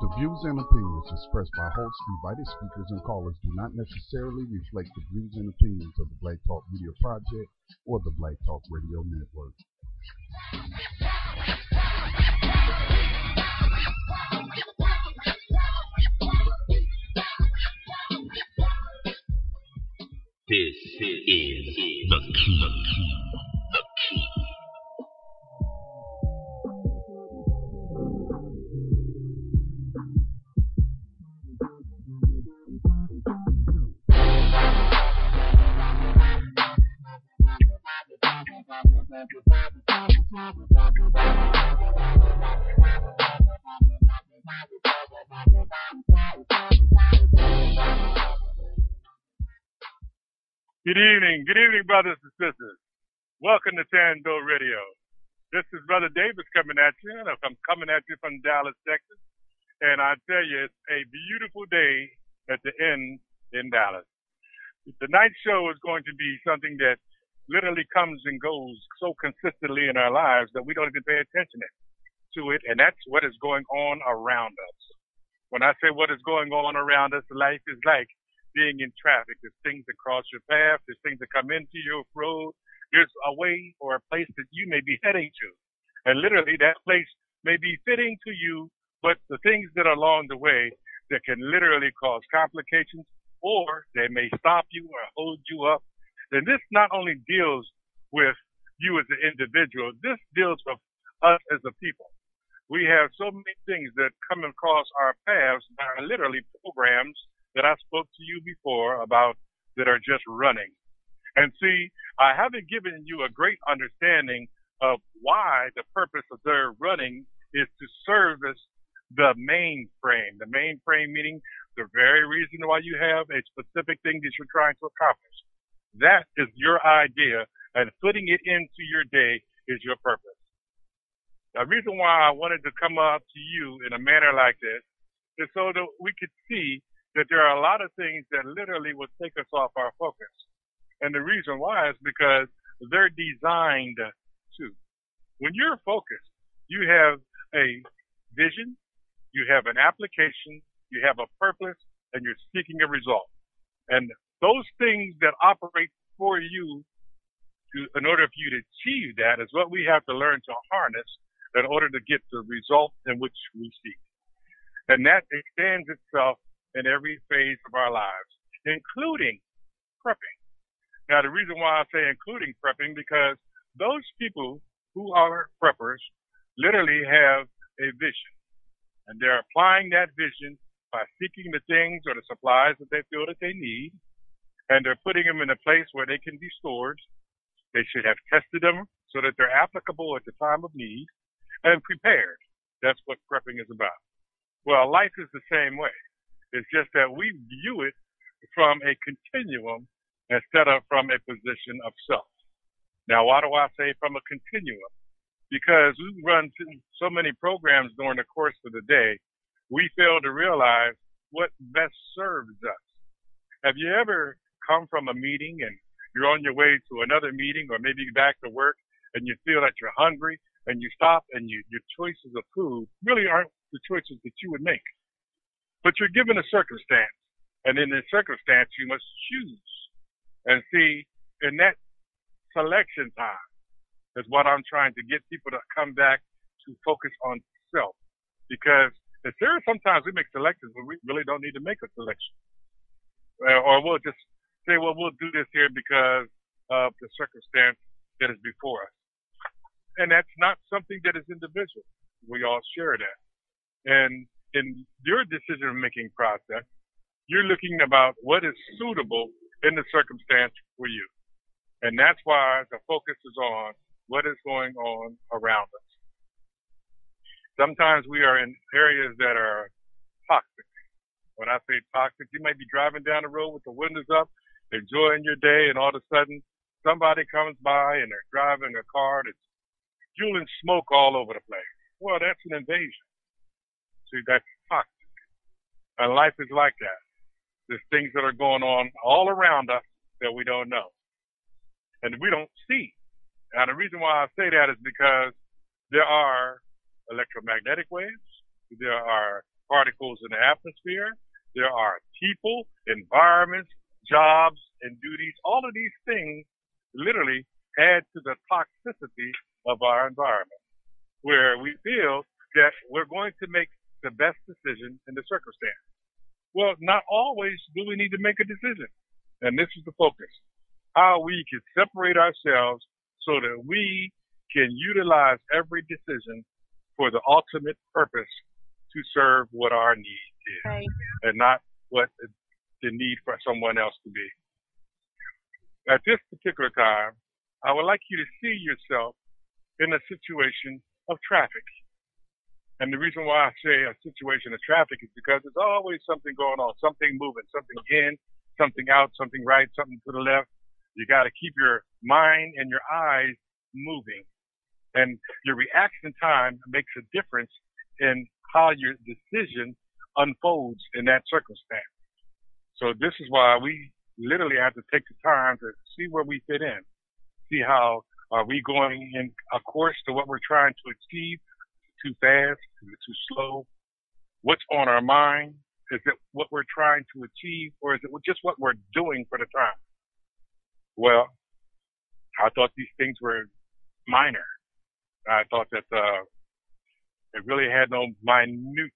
The views and opinions expressed by hosts, invited speakers, and callers do not necessarily reflect the views and opinions of the Black Talk Media Project or the Black Talk Radio Network. This is the key. The key. Good evening, brothers and sisters. Welcome to Tando Radio. This is Brother Davis coming at you. I'm coming at you from Dallas, Texas. And I tell you, it's a beautiful day at the inn in Dallas. Tonight's show is going to be something that literally comes and goes so consistently in our lives that we don't even pay attention to it. And that's what is going on around us. When I say what is going on around us, life is like being in traffic. There's things that cross your path. There's things that come into your road. There's a way or a place that you may be heading to. And literally that place may be fitting to you, but the things that are along the way that can literally cause complications, or they may stop you or hold you up. And this not only deals with you as an individual, this deals with us as a people. We have so many things that come across our paths that are literally programs that I spoke to you before about that are just running. And see, I haven't given you a great understanding of why the purpose of their running is to service the mainframe. The mainframe meaning the very reason why you have a specific thing that you're trying to accomplish. That is your idea, and putting it into your day is your purpose. The reason why I wanted to come up to you in a manner like this is so that we could see that there are a lot of things that literally will take us off our focus. And the reason why is because they're designed to. When you're focused, you have a vision, you have an application, you have a purpose, and you're seeking a result. And those things that operate for you in order for you to achieve that is what we have to learn to harness in order to get the result in which we seek. And that extends itself in every phase of our lives, including prepping. Now, the reason why I say including prepping, because those people who are preppers literally have a vision, and they're applying that vision by seeking the things or the supplies that they feel that they need, and they're putting them in a place where they can be stored. They should have tested them so that they're applicable at the time of need and prepared. That's what prepping is about. Well, life is the same way. It's just that we view it from a continuum instead of from a position of self. Now, why do I say from a continuum? Because we run so many programs during the course of the day, we fail to realize what best serves us. Have you ever come from a meeting and you're on your way to another meeting or maybe back to work and you feel that you're hungry and you stop and your choices of food really aren't the choices that you would make? But you're given a circumstance, and in this circumstance, you must choose. And see, in that selection time is what I'm trying to get people to come back to focus on self. Because there are sometimes we make selections when we really don't need to make a selection. Or we'll just say, well, we'll do this here because of the circumstance that is before us. And that's not something that is individual. We all share that. And in your decision-making process, you're looking about what is suitable in the circumstance for you. And that's why the focus is on what is going on around us. Sometimes we are in areas that are toxic. When I say toxic, you might be driving down the road with the windows up, enjoying your day, and all of a sudden somebody comes by and they're driving a car that's spewing smoke all over the place. Well, that's an invasion. See, that's toxic. And life is like that. There's things that are going on all around us that we don't know. And we don't see. Now, the reason why I say that is because there are electromagnetic waves, there are particles in the atmosphere. There are people, environments, jobs, and duties. All of these things literally add to the toxicity of our environment, where we feel that we're going to make the best decision in the circumstance. Well, not always do we need to make a decision. And this is the focus. How we can separate ourselves so that we can utilize every decision for the ultimate purpose to serve what our need is, right, and not what the need for someone else to be. At this particular time, I would like you to see yourself in a situation of traffic. And the reason why I say a situation of traffic is because there's always something going on, something moving, something in, something out, something right, something to the left. You got to keep your mind and your eyes moving. And your reaction time makes a difference in how your decision unfolds in that circumstance. So this is why we literally have to take the time to see where we fit in, see how are we going in a course to what we're trying to achieve. Too fast? Is it too slow? What's on our mind? Is it what we're trying to achieve, or is it just what we're doing for the time? Well, I thought these things were minor. I thought that it really had no minute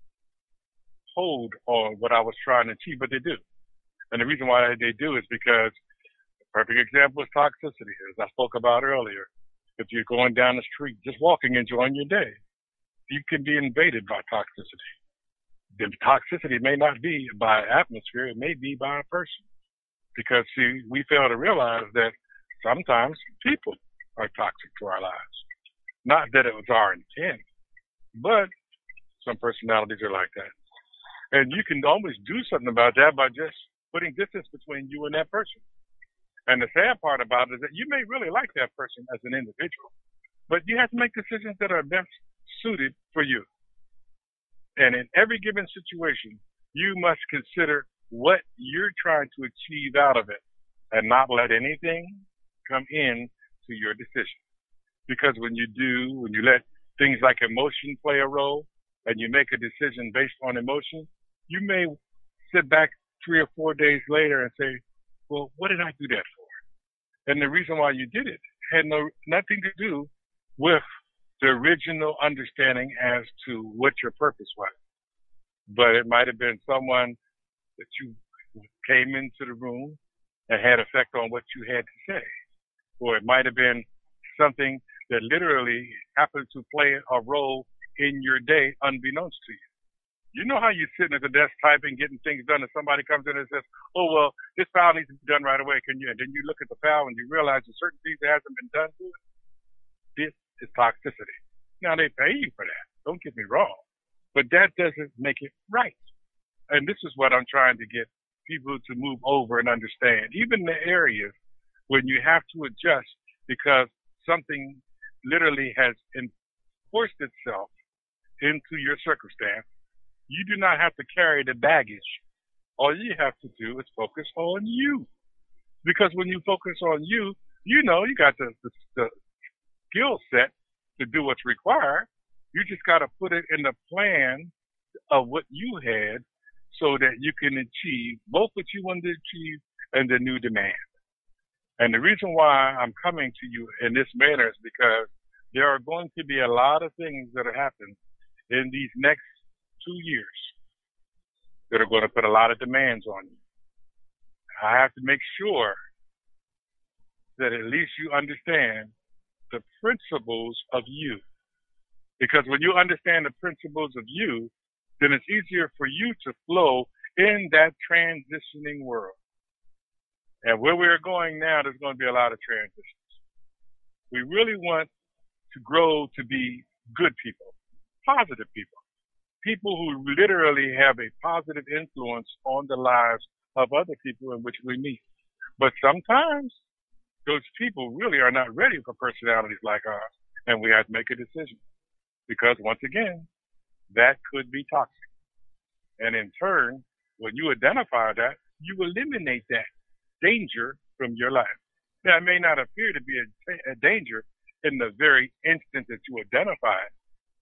hold on what I was trying to achieve, but they do. And the reason why they do is because the perfect example is toxicity, as I spoke about earlier. If you're going down the street, just walking, enjoying your day, you can be invaded by toxicity. The toxicity may not be by atmosphere, it may be by a person. Because, see, we fail to realize that sometimes people are toxic to our lives. Not that it was our intent, but some personalities are like that. And you can always do something about that by just putting distance between you and that person. And the sad part about it is that you may really like that person as an individual, but you have to make decisions that are best suited for you. And in every given situation, you must consider what you're trying to achieve out of it and not let anything come in to your decision. Because when you let things like emotion play a role and you make a decision based on emotion, you may sit back 3 or 4 days later and say, well, what did I do that for? And the reason why you did it had nothing to do with the original understanding as to what your purpose was. But it might have been someone that you came into the room and had effect on what you had to say. Or it might have been something that literally happened to play a role in your day unbeknownst to you. You know how you're sitting at the desk typing, getting things done, and somebody comes in and says, oh, well, this file needs to be done right away, can you? And then you look at the file and you realize there's certain things that hasn't been done to it. This is toxicity. Now, they pay you for that. Don't get me wrong. But that doesn't make it right. And this is what I'm trying to get people to move over and understand. Even the areas when you have to adjust because something literally has enforced itself into your circumstance, you do not have to carry the baggage. All you have to do is focus on you. Because when you focus on you, you know you got the skill set to do what's required. You just got to put it in the plan of what you had so that you can achieve both what you wanted to achieve and the new demand. And the reason why I'm coming to you in this manner is because there are going to be a lot of things that are happening in these next 2 years that are going to put a lot of demands on you. I have to make sure that at least you understand the principles of you. Because when you understand the principles of you, then it's easier for you to flow in that transitioning world. And where we're going now, there's going to be a lot of transitions. We really want to grow to be good people, positive people. People who literally have a positive influence on the lives of other people in which we meet. But sometimes those people really are not ready for personalities like ours, and we have to make a decision. Because once again, that could be toxic. And in turn, when you identify that, you eliminate that danger from your life. Now, it may not appear to be a danger in the very instant that you identify it,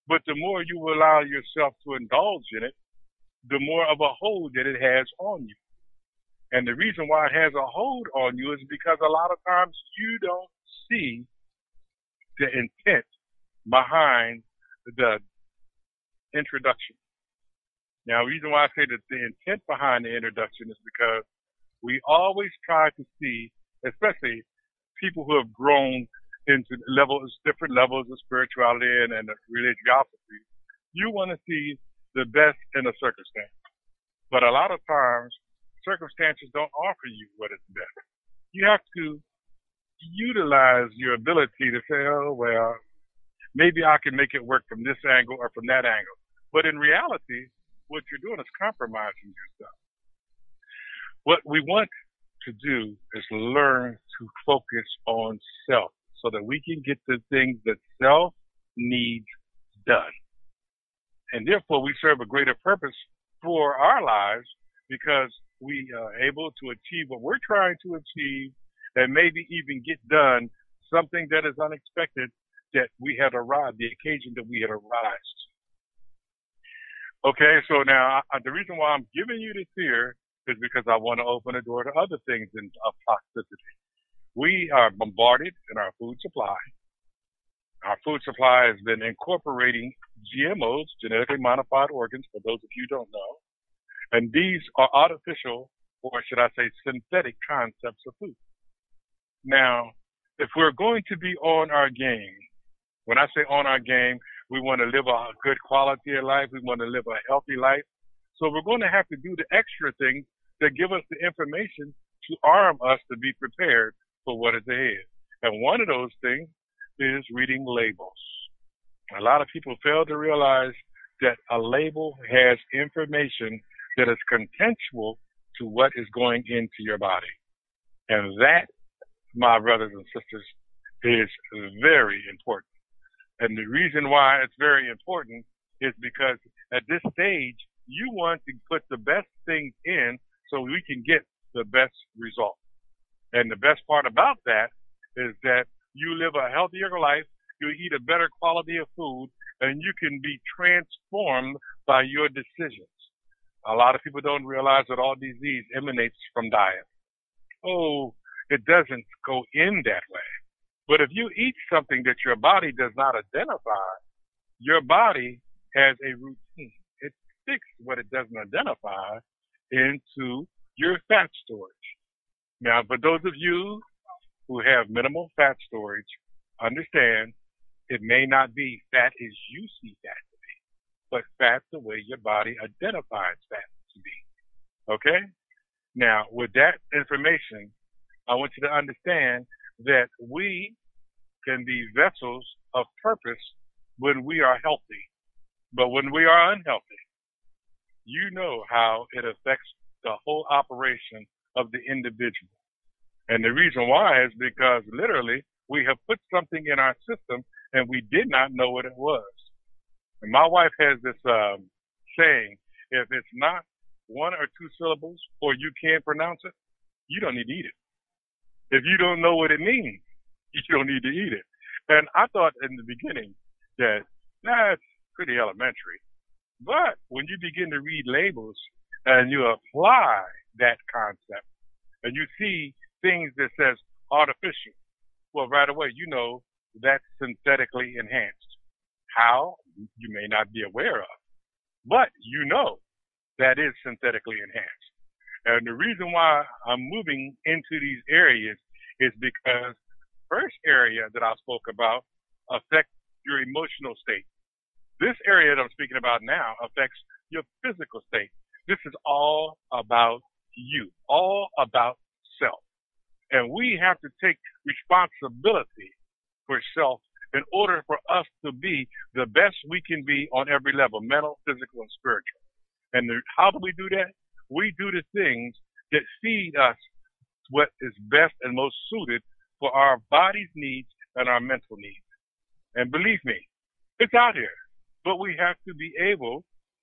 But the more you allow yourself to indulge in it, the more of a hold that it has on you. And the reason why it has a hold on you is because a lot of times you don't see the intent behind the introduction. Now, the reason why I say that the intent behind the introduction is because we always try to see, especially people who have grown into different levels of spirituality and religiosity, you want to see the best in a circumstance. But a lot of times, circumstances don't offer you what is best. You have to utilize your ability to say, oh, well, maybe I can make it work from this angle or from that angle. But in reality, what you're doing is compromising yourself. What we want to do is learn to focus on self so that we can get the things that self needs done. And therefore, we serve a greater purpose for our lives because we are able to achieve what we're trying to achieve and maybe even get done something that is unexpected that we had arrived, the occasion that we had arrived. Okay, so now the reason why I'm giving you this here is because I want to open the door to other things of toxicity. We are bombarded in our food supply. Our food supply has been incorporating GMOs, genetically modified organs, for those of you who don't know. And these are artificial, or should I say synthetic concepts of food. Now, if we're going to be on our game, when I say on our game, we want to live a good quality of life. We want to live a healthy life. So we're going to have to do the extra things that give us the information to arm us to be prepared for what is ahead. And one of those things is reading labels. A lot of people fail to realize that a label has information that is contextual to what is going into your body. And that, my brothers and sisters, is very important. And the reason why it's very important is because at this stage, you want to put the best things in so we can get the best result. And the best part about that is that you live a healthier life, you eat a better quality of food, and you can be transformed by your decisions. A lot of people don't realize that all disease emanates from diet. Oh, it doesn't go in that way. But if you eat something that your body does not identify, your body has a routine. It sticks what it doesn't identify into your fat storage. Now, for those of you who have minimal fat storage, understand it may not be fat as you see fat to be, but fat the way your body identifies fat to be. Okay? Now, with that information, I want you to understand that we can be vessels of purpose when we are healthy. But when we are unhealthy, you know how it affects the whole operation of the individual. And the reason why is because literally we have put something in our system and we did not know what it was. And my wife has this saying, if it's not one or two syllables or you can't pronounce it, you don't need to eat it. If you don't know what it means, you don't need to eat it. And I thought in the beginning that that's pretty elementary. But when you begin to read labels and you apply that concept and you see things that says artificial, well, right away, you know that's synthetically enhanced. How? You may not be aware of, but you know that is synthetically enhanced. And the reason why I'm moving into these areas is because first area that I spoke about affects your emotional state. This area that I'm speaking about now affects your physical state. This is all about you, all about self. And we have to take responsibility for self in order for us to be the best we can be on every level, mental, physical, and spiritual. And how do we do that? We do the things that feed us what is best and most suited for our body's needs and our mental needs. And believe me, it's out here. But we have to be able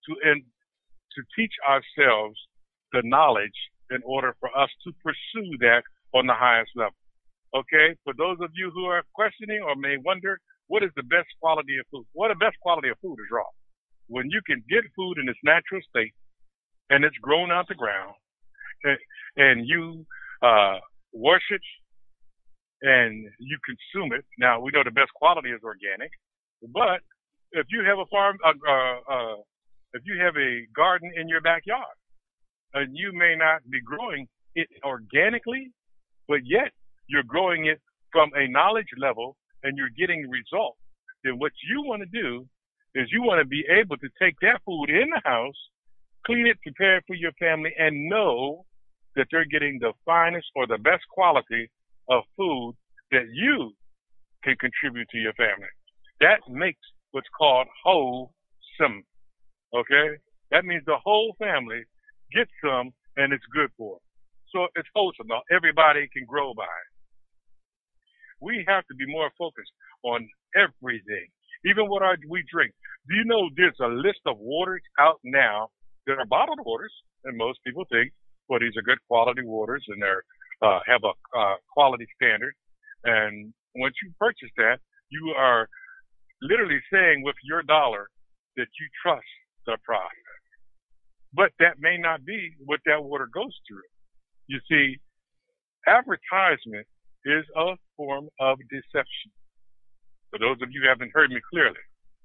to teach ourselves the knowledge in order for us to pursue that on the highest level. Okay? For those of you who are questioning or may wonder, what is the best quality of food? Well, the best quality of food is raw. When you can get food in its natural state and it's grown out the ground, and you wash it and you consume it. Now we know the best quality is organic, but if you have a farm, if you have a garden in your backyard, and you may not be growing it organically, but yet you're growing it from a knowledge level and you're getting results, then what you want to do is you want to be able to take that food in the house, clean it, prepare it for your family, and know that they're getting the finest or the best quality of food that you can contribute to your family. That makes what's called wholesome. Okay? That means the whole family gets some and it's good for them. So it's wholesome. Now, everybody can grow by it. We have to be more focused on everything, even what we drink. Do you know there's a list of waters out now that are bottled waters, and most people think, well, these are good quality waters and they're have a quality standard. And once you purchase that, you are literally saying with your dollar that you trust the process. But that may not be what that water goes through. You see, advertisement is a form of deception. For those of you who haven't heard me clearly,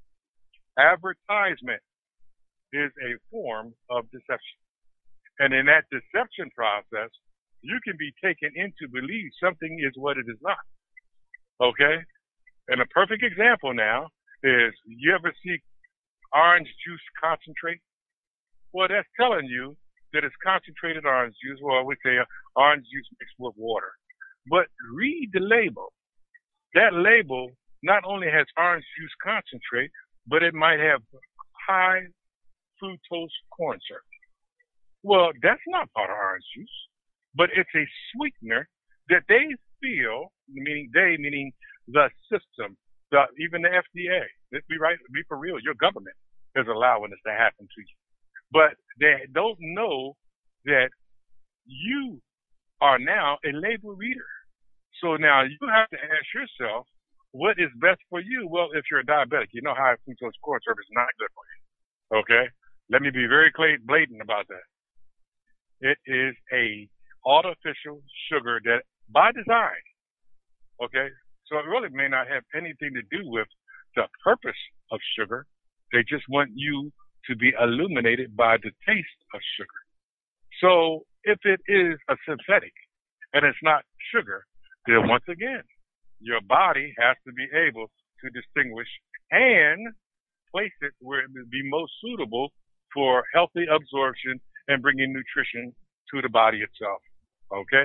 advertisement is a form of deception. And in that deception process, you can be taken into believe something is what it is not. Okay? And a perfect example now is, you ever see orange juice concentrate? Well, that's telling you that it's concentrated orange juice, or we say orange juice mixed with water. But read the label. That label not only has orange juice concentrate, but it might have high fructose corn syrup. Well, that's not part of orange juice, but it's a sweetener that they feel, meaning the system, even the FDA. Let's be right, be for real. Your government is allowing this to happen to you, but they don't know that you are now a label reader. So now you have to ask yourself, what is best for you? Well, if you're a diabetic, you know high fructose corn syrup is not good for you. Okay, let me be very blatant about that. It is a artificial sugar that by design, okay, so it really may not have anything to do with the purpose of sugar. They just want you to be illuminated by the taste of sugar. So if it is a synthetic and it's not sugar, then once again, your body has to be able to distinguish and place it where it would be most suitable for healthy absorption and bringing nutrition to the body itself. Okay?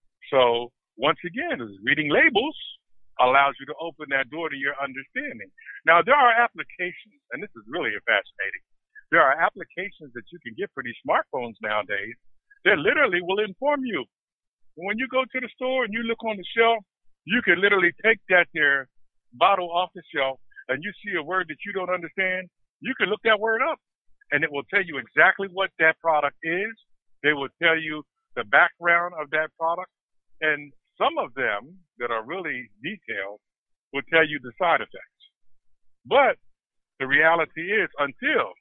So once again, reading labels allows you to open that door to your understanding. Now, there are applications, and this is really fascinating. There are applications that you can get for these smartphones nowadays that literally will inform you. When you go to the store and you look on the shelf, you can literally take that there bottle off the shelf and you see a word that you don't understand, you can look that word up and it will tell you exactly what that product is. They will tell you the background of that product, and some of them that are really detailed will tell you the side effects. But the reality is, until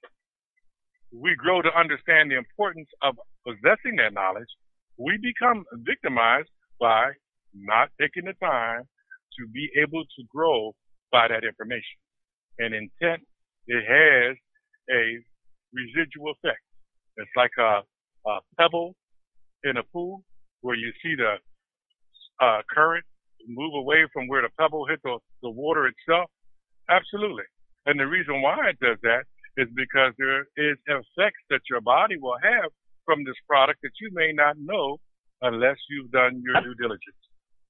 we grow to understand the importance of possessing that knowledge, we become victimized by not taking the time to be able to grow by that information. And intent, it has a residual effect. It's like a pebble in a pool where you see the current move away from where the pebble hit the water itself. Absolutely. And the reason why it does that is because there is effects that your body will have from this product that you may not know unless you've done your due diligence.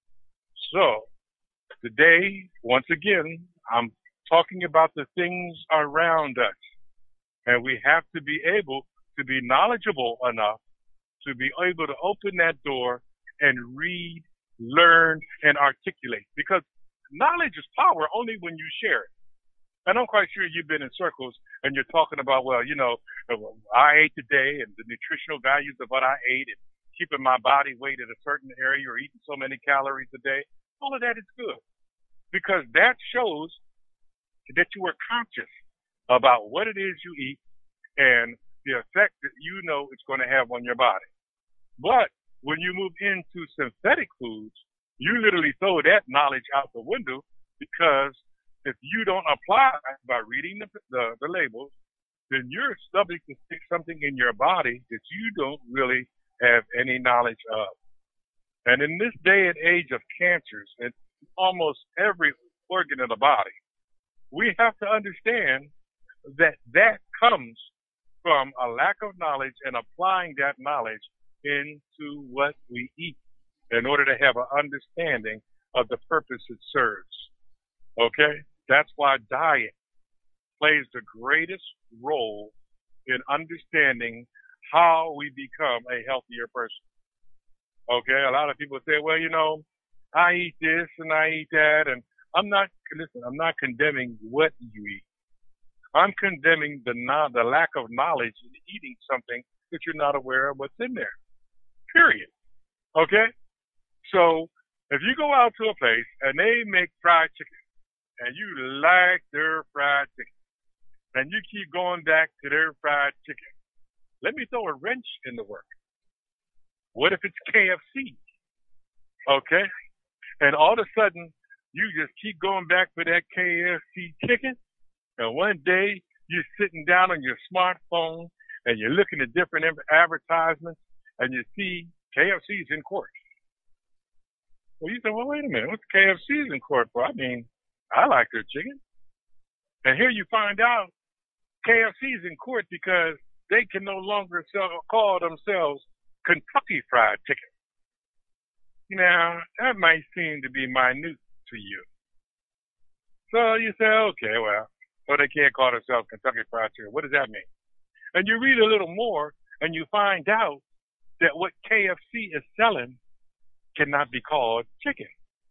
So today, once again, I'm talking about the things around us, and we have to be able to be knowledgeable enough to be able to open that door and read, learn, and articulate, because knowledge is power only when you share it. And I'm quite sure you've been in circles and you're talking about, well, you know, I ate today and the nutritional values of what I ate and keeping my body weight at a certain area or eating so many calories a day. All of that is good because that shows that you are conscious about what it is you eat and the effect that you know it's going to have on your body. But when you move into synthetic foods, you literally throw that knowledge out the window, because if you don't apply by reading the labels, then you're subject to stick something in your body that you don't really have any knowledge of. And in this day and age of cancers in almost every organ of the body, we have to understand that that comes from a lack of knowledge and applying that knowledge into what we eat in order to have an understanding of the purpose it serves. Okay? That's why diet plays the greatest role in understanding how we become a healthier person. Okay? A lot of people say, well, you know, I eat this and I eat that, and I'm not condemning what you eat. I'm condemning the lack of knowledge in eating something that you're not aware of what's in there. Period. Okay? So if you go out to a place and they make fried chicken and you like their fried chicken and you keep going back to their fried chicken, let me throw a wrench in the work. What if it's KFC? Okay? And all of a sudden you just keep going back for that KFC chicken, and one day you're sitting down on your smartphone and you're looking at different advertisements and you see KFC's in court. Well, you say, well, wait a minute, what's KFC's in court for? I mean, I like their chicken. And here you find out KFC's in court because they can no longer call themselves Kentucky Fried Chicken. Now, that might seem to be minute to you. So you say, okay, well, they can't call themselves Kentucky Fried Chicken. What does that mean? And you read a little more and you find out that what KFC is selling cannot be called chicken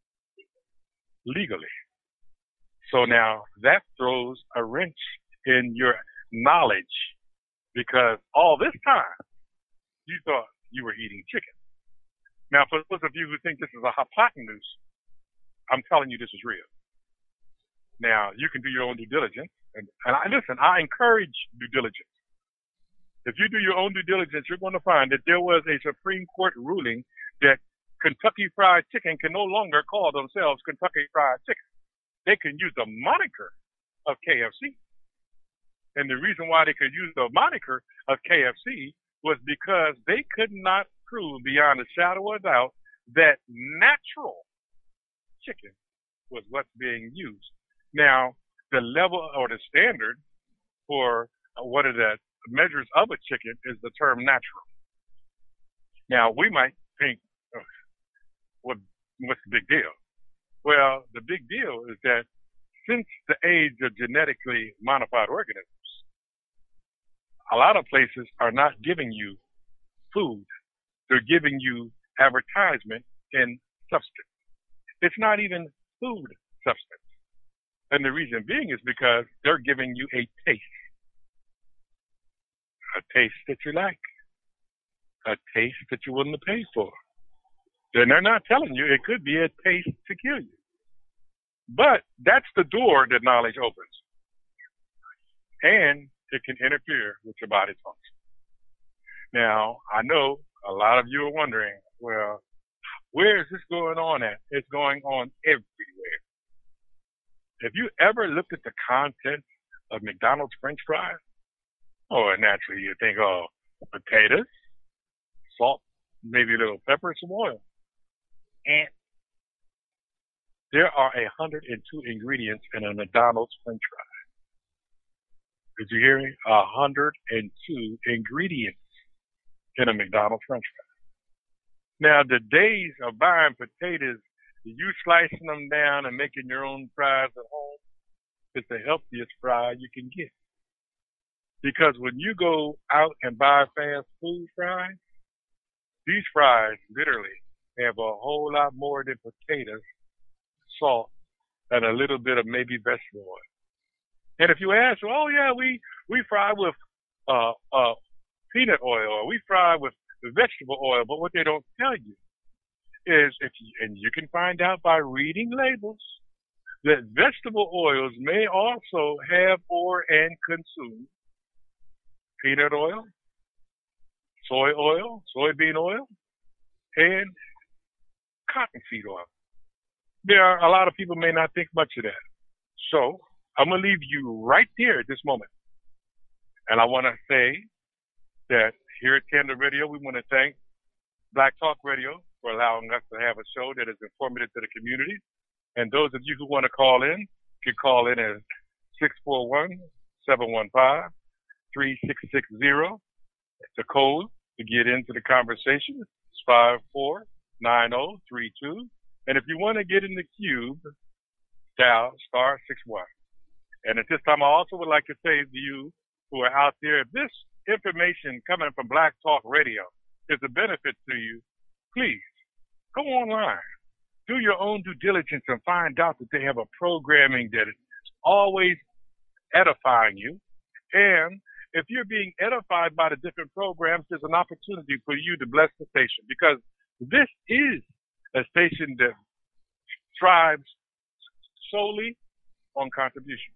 legally. So now that throws a wrench in your knowledge, because all this time you thought you were eating chicken. Now, for those of you who think this is a hypotenuse, I'm telling you this is real. Now, you can do your own due diligence. And I encourage due diligence. If you do your own due diligence, you're going to find that there was a Supreme Court ruling that Kentucky Fried Chicken can no longer call themselves Kentucky Fried Chicken. They can use the moniker of KFC. And the reason why they could use the moniker of KFC was because they could not prove beyond a shadow of a doubt that natural chicken was what's being used. Now, the level or the standard for what are the measures of a chicken is the term natural. Now, we might think, what's the big deal? Well, the big deal is that since the age of genetically modified organisms, a lot of places are not giving you food. They're giving you advertisement in substance. It's not even food substance. And the reason being is because they're giving you a taste that you like, a taste that you're willing to pay for. Then they're not telling you it could be a taste to kill you. But that's the door that knowledge opens. And it can interfere with your body function. Now, I know a lot of you are wondering, well, where is this going on at? It's going on everywhere. Have you ever looked at the content of McDonald's French fries? Oh, and naturally you think, oh, potatoes, salt, maybe a little pepper, some oil. And there are 102 ingredients in a McDonald's French fry. Did you hear me? 102 ingredients in a McDonald's French fry. Now, the days of buying potatoes, you slicing them down and making your own fries at home, is the healthiest fry you can get. Because when you go out and buy fast food fries, these fries literally have a whole lot more than potatoes, salt, and a little bit of maybe vegetable oil. And if you ask, oh yeah, we fry with peanut oil, or we fry with vegetable oil, but what they don't tell you is, and you can find out by reading labels, that vegetable oils may also have or and consume peanut oil, soybean oil, and cottonseed oil. There are a lot of people may not think much of that. So I'm going to leave you right there at this moment. And I want to say that here at Tando Radio, we want to thank Black Talk Radio for allowing us to have a show that is informative to the community. And those of you who want to call in, can call in at 641-715-3660. The code to get into the conversation is 549032. And if you want to get in the cube, dial *61. And at this time, I also would like to say to you who are out there, if this information coming from Black Talk Radio is a benefit to you, please go online. Do your own due diligence and find out that they have a programming that is always edifying you. And if you're being edified by the different programs, there's an opportunity for you to bless the station, because this is a station that thrives solely on contribution.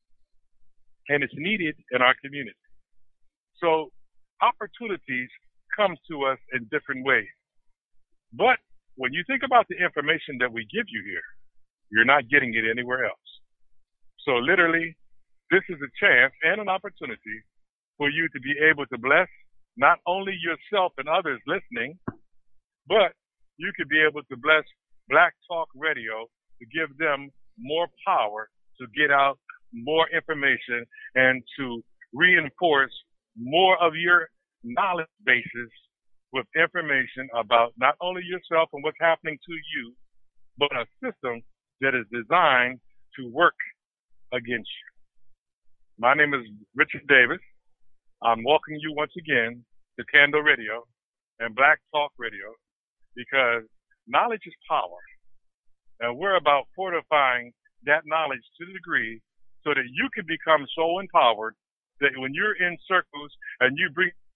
And it's needed in our community. So opportunities come to us in different ways. But when you think about the information that we give you here, you're not getting it anywhere else. So literally, this is a chance and an opportunity for you to be able to bless not only yourself and others listening, but you could be able to bless Black Talk Radio to give them more power to get out more information and to reinforce more of your knowledge bases with information about not only yourself and what's happening to you, but a system that is designed to work against you. My name is Richard Davis. I'm welcoming you once again to Tando Radio and Black Talk Radio, because knowledge is power. And we're about fortifying that knowledge to the degree so that you can become so empowered that when you're in circles and you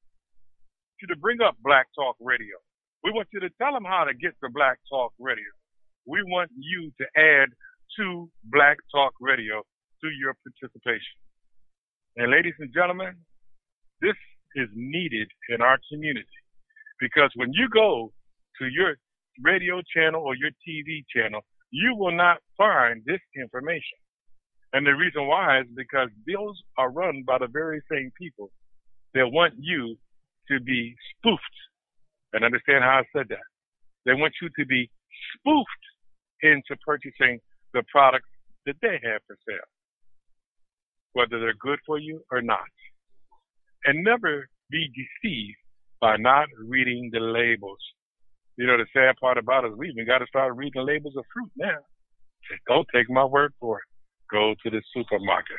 bring up Black Talk Radio, we want you to tell them how to get to Black Talk Radio. We want you to add to Black Talk Radio through your participation. And ladies and gentlemen, this is needed in our community, because when you go to your radio channel or your TV channel, you will not find this information. And the reason why is because those are run by the very same people that want you to be spoofed. And understand how I said that. They want you to be spoofed into purchasing the products that they have for sale, whether they're good for you or not. And never be deceived by not reading the labels. You know, the sad part about it is we even got to start reading the labels of fruit now. Don't take my word for it. Go to the supermarket.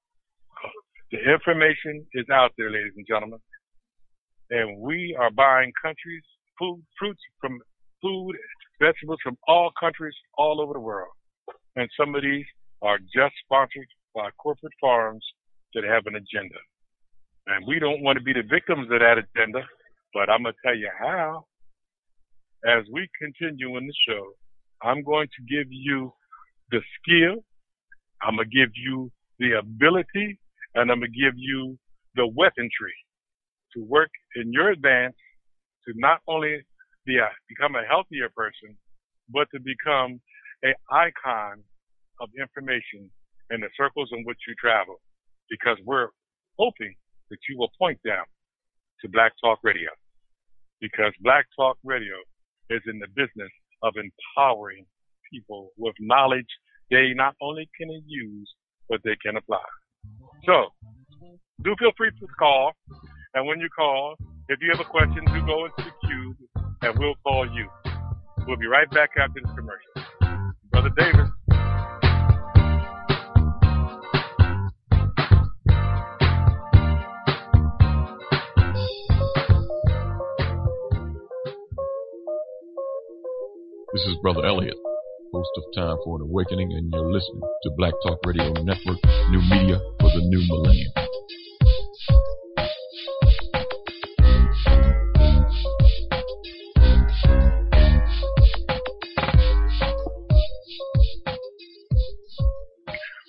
The information is out there, ladies and gentlemen. And we are buying fruits from vegetables from all countries all over the world. And some of these are just sponsored by corporate farms that have an agenda. And we don't want to be the victims of that agenda, but I'm going to tell you how. As we continue in the show, I'm going to give you the skill, I'm going to give you the ability, and I'm going to give you the weaponry to work in your advance to not only become a healthier person, but to become an icon of information in the circles in which you travel. Because we're hoping that you will point them to Black Talk Radio. Because Black Talk Radio is in the business of empowering people with knowledge they not only can use, but they can apply. So, do feel free to call. And when you call, if you have a question, do go into the queue and we'll call you. We'll be right back after this commercial. Brother Davis. This is Brother Elliot, host of Time for an Awakening, and you're listening to Black Talk Radio Network, new media for the new millennium.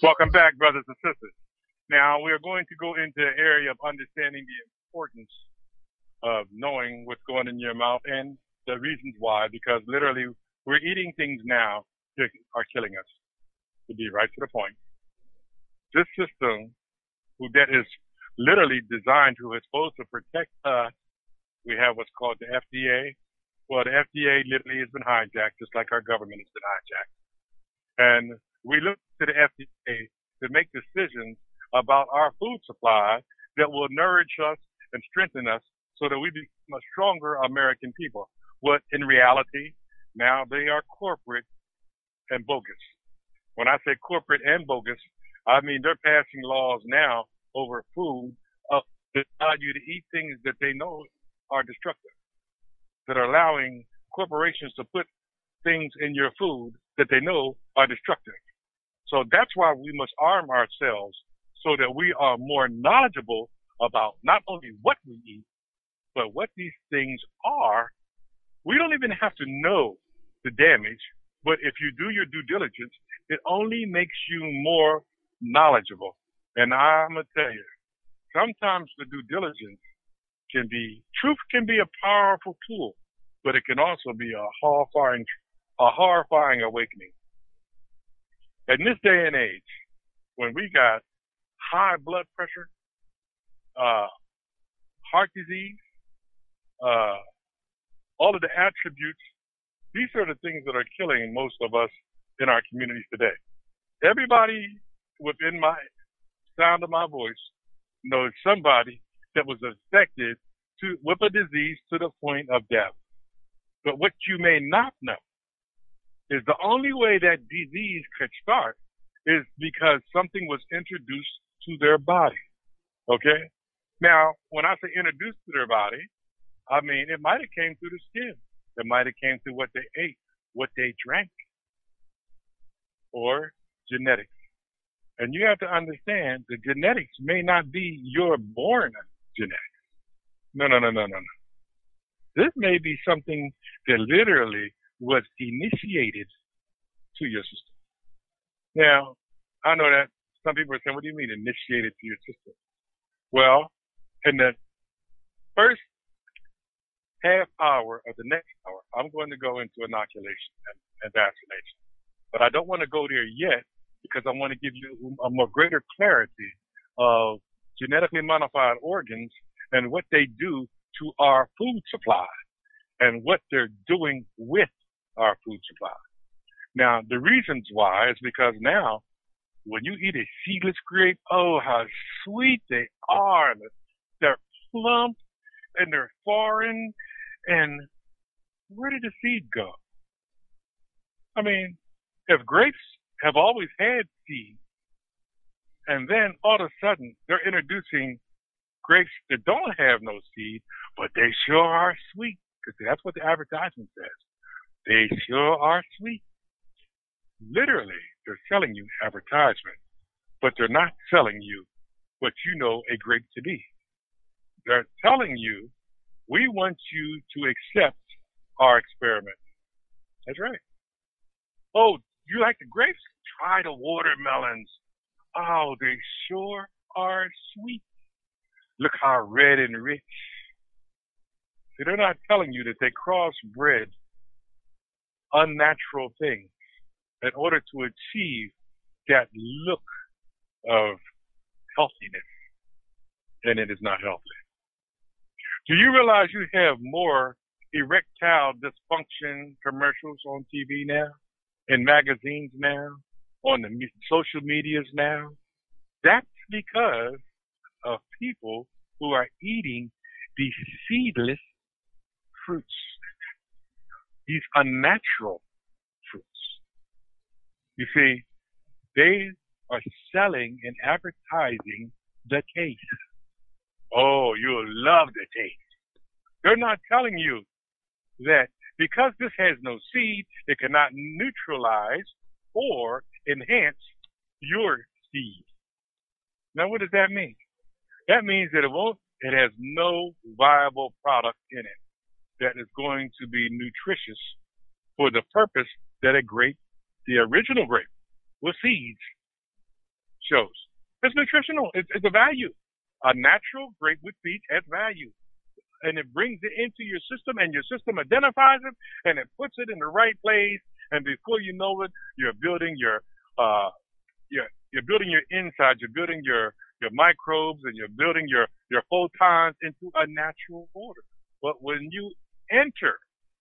Welcome back, brothers and sisters. Now, we are going to go into an area of understanding the importance of knowing what's going in your mouth and the reasons why, because literally we're eating things now that are killing us, to be right to the point. This system that is literally designed to, is supposed to protect us. We have what's called the FDA. Well, the FDA literally has been hijacked, just like our government has been hijacked. And we look to the FDA to make decisions about our food supply that will nourish us and strengthen us so that we become a stronger American people. What in reality, now they are corporate and bogus. When I say corporate and bogus, I mean they're passing laws now over food that allow you to eat things that they know are destructive, that are allowing corporations to put things in your food that they know are destructive. So that's why we must arm ourselves so that we are more knowledgeable about not only what we eat, but what these things are. We don't even have to know the damage, but if you do your due diligence, it only makes you more knowledgeable. And I'm going to tell you, sometimes the due diligence truth can be a powerful tool, but it can also be a horrifying awakening. In this day and age, when we got high blood pressure, heart disease, all of the attributes, these are the things that are killing most of us in our communities today. Everybody within my sound of my voice knows somebody that was affected with a disease to the point of death. But what you may not know is the only way that disease could start is because something was introduced to their body. Okay? Now, when I say introduced to their body, I mean it might have came through the skin. It might have came through what they ate, what they drank, or genetics. And you have to understand the genetics may not be your born genetics. No. This may be something that literally was initiated to your system. Now, I know that some people are saying, what do you mean initiated to your system? Well, in the first half hour of the next hour, I'm going to go into inoculation and vaccination. But I don't want to go there yet because I want to give you a more greater clarity of genetically modified organs and what they do to our food supply and what they're doing with our food supply. Now, the reasons why is because now when you eat a seedless grape, oh, how sweet they are. They're plump and they're foreign. And where did the seed go? I mean, if grapes have always had seeds, and then all of a sudden they're introducing grapes that don't have no seed, but they sure are sweet, because that's what the advertisement says. They sure are sweet. Literally, they're selling you advertisement, but they're not selling you what you know a grape to be. They're telling you, we want you to accept our experiment. That's right. Oh, you like the grapes? Try the watermelons. Oh, they sure are sweet. Look how red and rich. See, they're not telling you that they crossbred unnatural things in order to achieve that look of healthiness, and it is not healthy. Do you realize you have more erectile dysfunction commercials on TV now, in magazines now, on the social medias now? That's because of people who are eating these seedless fruits, these unnatural fruits. You see, they are selling and advertising the taste. Oh, you'll love the taste. They're not telling you that because this has no seed, it cannot neutralize or enhance your seed. Now, what does that mean? That means that it has no viable product in it that is going to be nutritious for the purpose that a grape, the original grape, with seeds, shows. It's nutritional. It's a value. A natural grape with seeds adds value. And it brings it into your system, and your system identifies it, and it puts it in the right place. And before you know it, you're building your insides, you're building your microbes, and you're building your photons into a natural order. But when you enter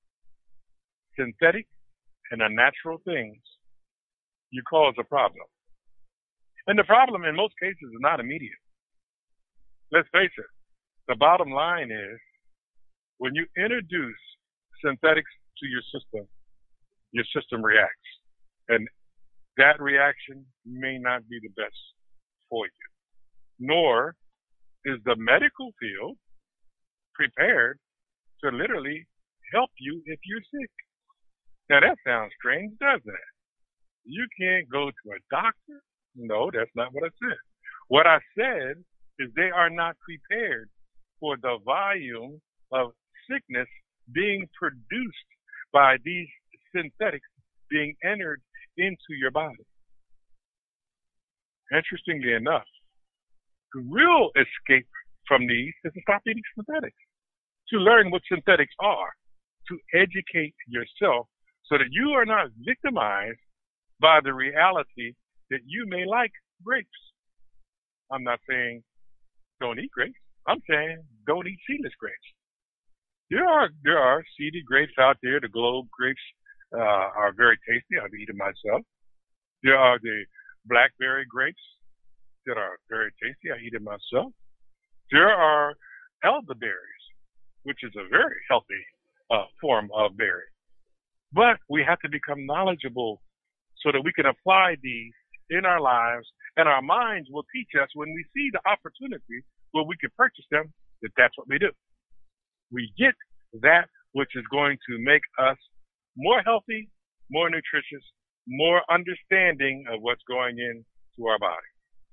synthetic and unnatural things, you cause a problem. And the problem in most cases is not immediate. Let's face it. The bottom line is, when you introduce synthetics to your system reacts. And that reaction may not be the best for you. Nor is the medical field prepared to literally help you if you're sick. Now that sounds strange, doesn't it? You can't go to a doctor? No, that's not what I said. What I said is they are not prepared for the volume of sickness being produced by these synthetics being entered into your body. Interestingly enough, the real escape from these is to stop eating synthetics, to learn what synthetics are, to educate yourself so that you are not victimized by the reality that you may like grapes. I'm not saying don't eat grapes. I'm saying don't eat seedless grapes. There are seeded grapes out there. The Globe grapes are very tasty. I've eaten myself. There are the blackberry grapes that are very tasty. I eat them myself. There are elderberries, which is a very healthy form of berry. But we have to become knowledgeable so that we can apply these in our lives, and our minds will teach us when we see the opportunity where we can purchase them, that that's what we do. We get that which is going to make us more healthy, more nutritious, more understanding of what's going into our body.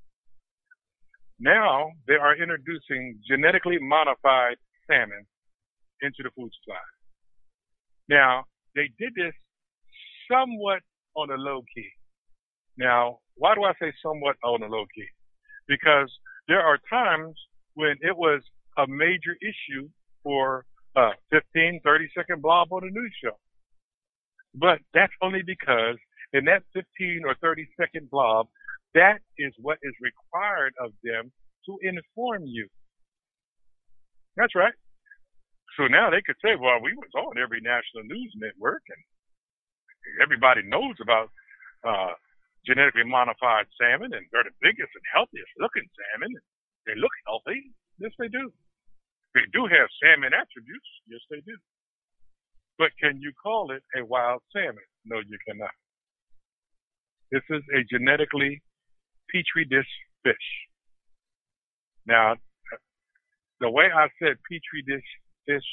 Now they are introducing genetically modified salmon into the food supply. Now, they did this somewhat on a low key. Now, why do I say somewhat on a low key? Because there are times when it was a major issue for a 15, 30-second blob on a news show. But that's only because in that 15 or 30-second blob, that is what is required of them to inform you. That's right. So now they could say, well, we was on every national news network, and everybody knows about genetically modified salmon, and they're the biggest and healthiest looking salmon. And they look healthy. Yes, they do. They do have salmon attributes. Yes, they do. But can you call it a wild salmon? No, you cannot. This is a genetically petri dish fish. Now, the way I said petri dish fish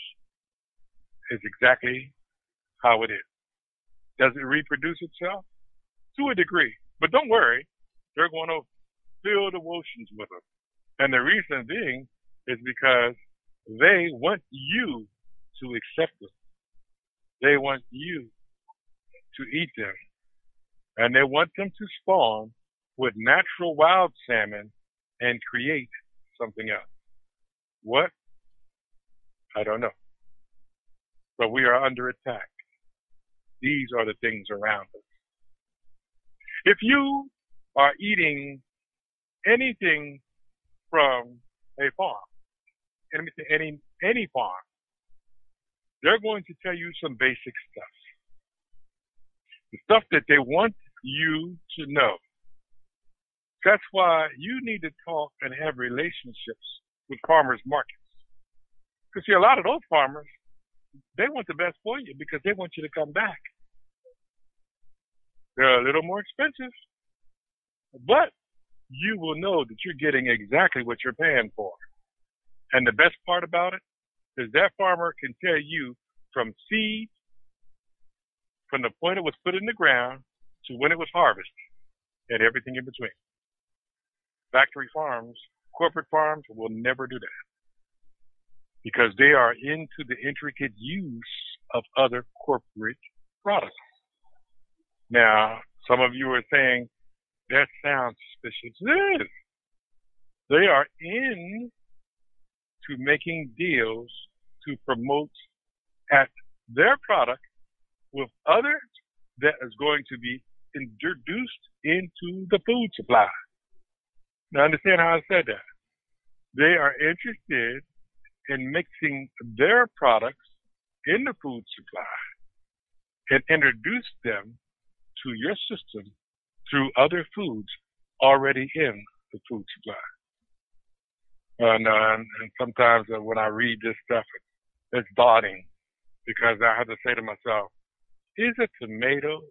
is exactly how it is. Does it reproduce itself? To a degree. But don't worry, they're going to fill the oceans with them. And the reason being is because they want you to accept them. They want you to eat them. And they want them to spawn with natural wild salmon and create something else. What? I don't know. But we are under attack. These are the things around us. If you are eating anything from a farm, any farm, they're going to tell you some basic stuff. The stuff that they want you to know. That's why you need to talk and have relationships with farmers markets. Because see, a lot of those farmers, they want the best for you because they want you to come back. They're a little more expensive, but you will know that you're getting exactly what you're paying for. And the best part about it is that farmer can tell you from seed, from the point it was put in the ground to when it was harvested, and everything in between. Factory farms, corporate farms will never do that because they are into the intricate use of other corporate products. Now, some of you are saying, That sounds suspicious. It is. They are in to making deals to promote at their product with others that is going to be introduced into the food supply. Now understand how I said that. They are interested in mixing their products in the food supply and introduce them to your system through other foods already in the food supply. And sometimes when I read this stuff, it's daunting because I have to say to myself, is a tomato,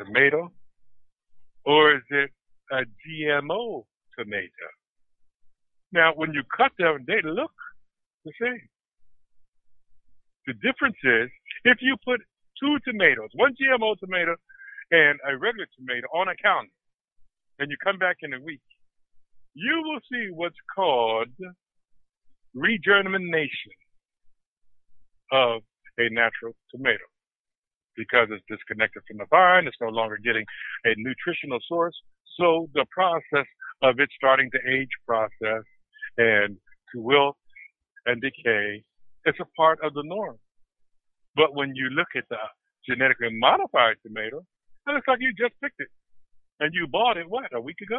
or is it a GMO tomato? Now, when you cut them, they look the same. The difference is if you put two tomatoes, one GMO tomato and a regular tomato on a counter, and you come back in a week, you will see what's called regermination of a natural tomato because it's disconnected from the vine. It's no longer getting a nutritional source. So the process of it starting to age process and to wilt and decay, it's a part of the norm. But when you look at the genetically modified tomato, it looks like you just picked it. And you bought it, what, a week ago?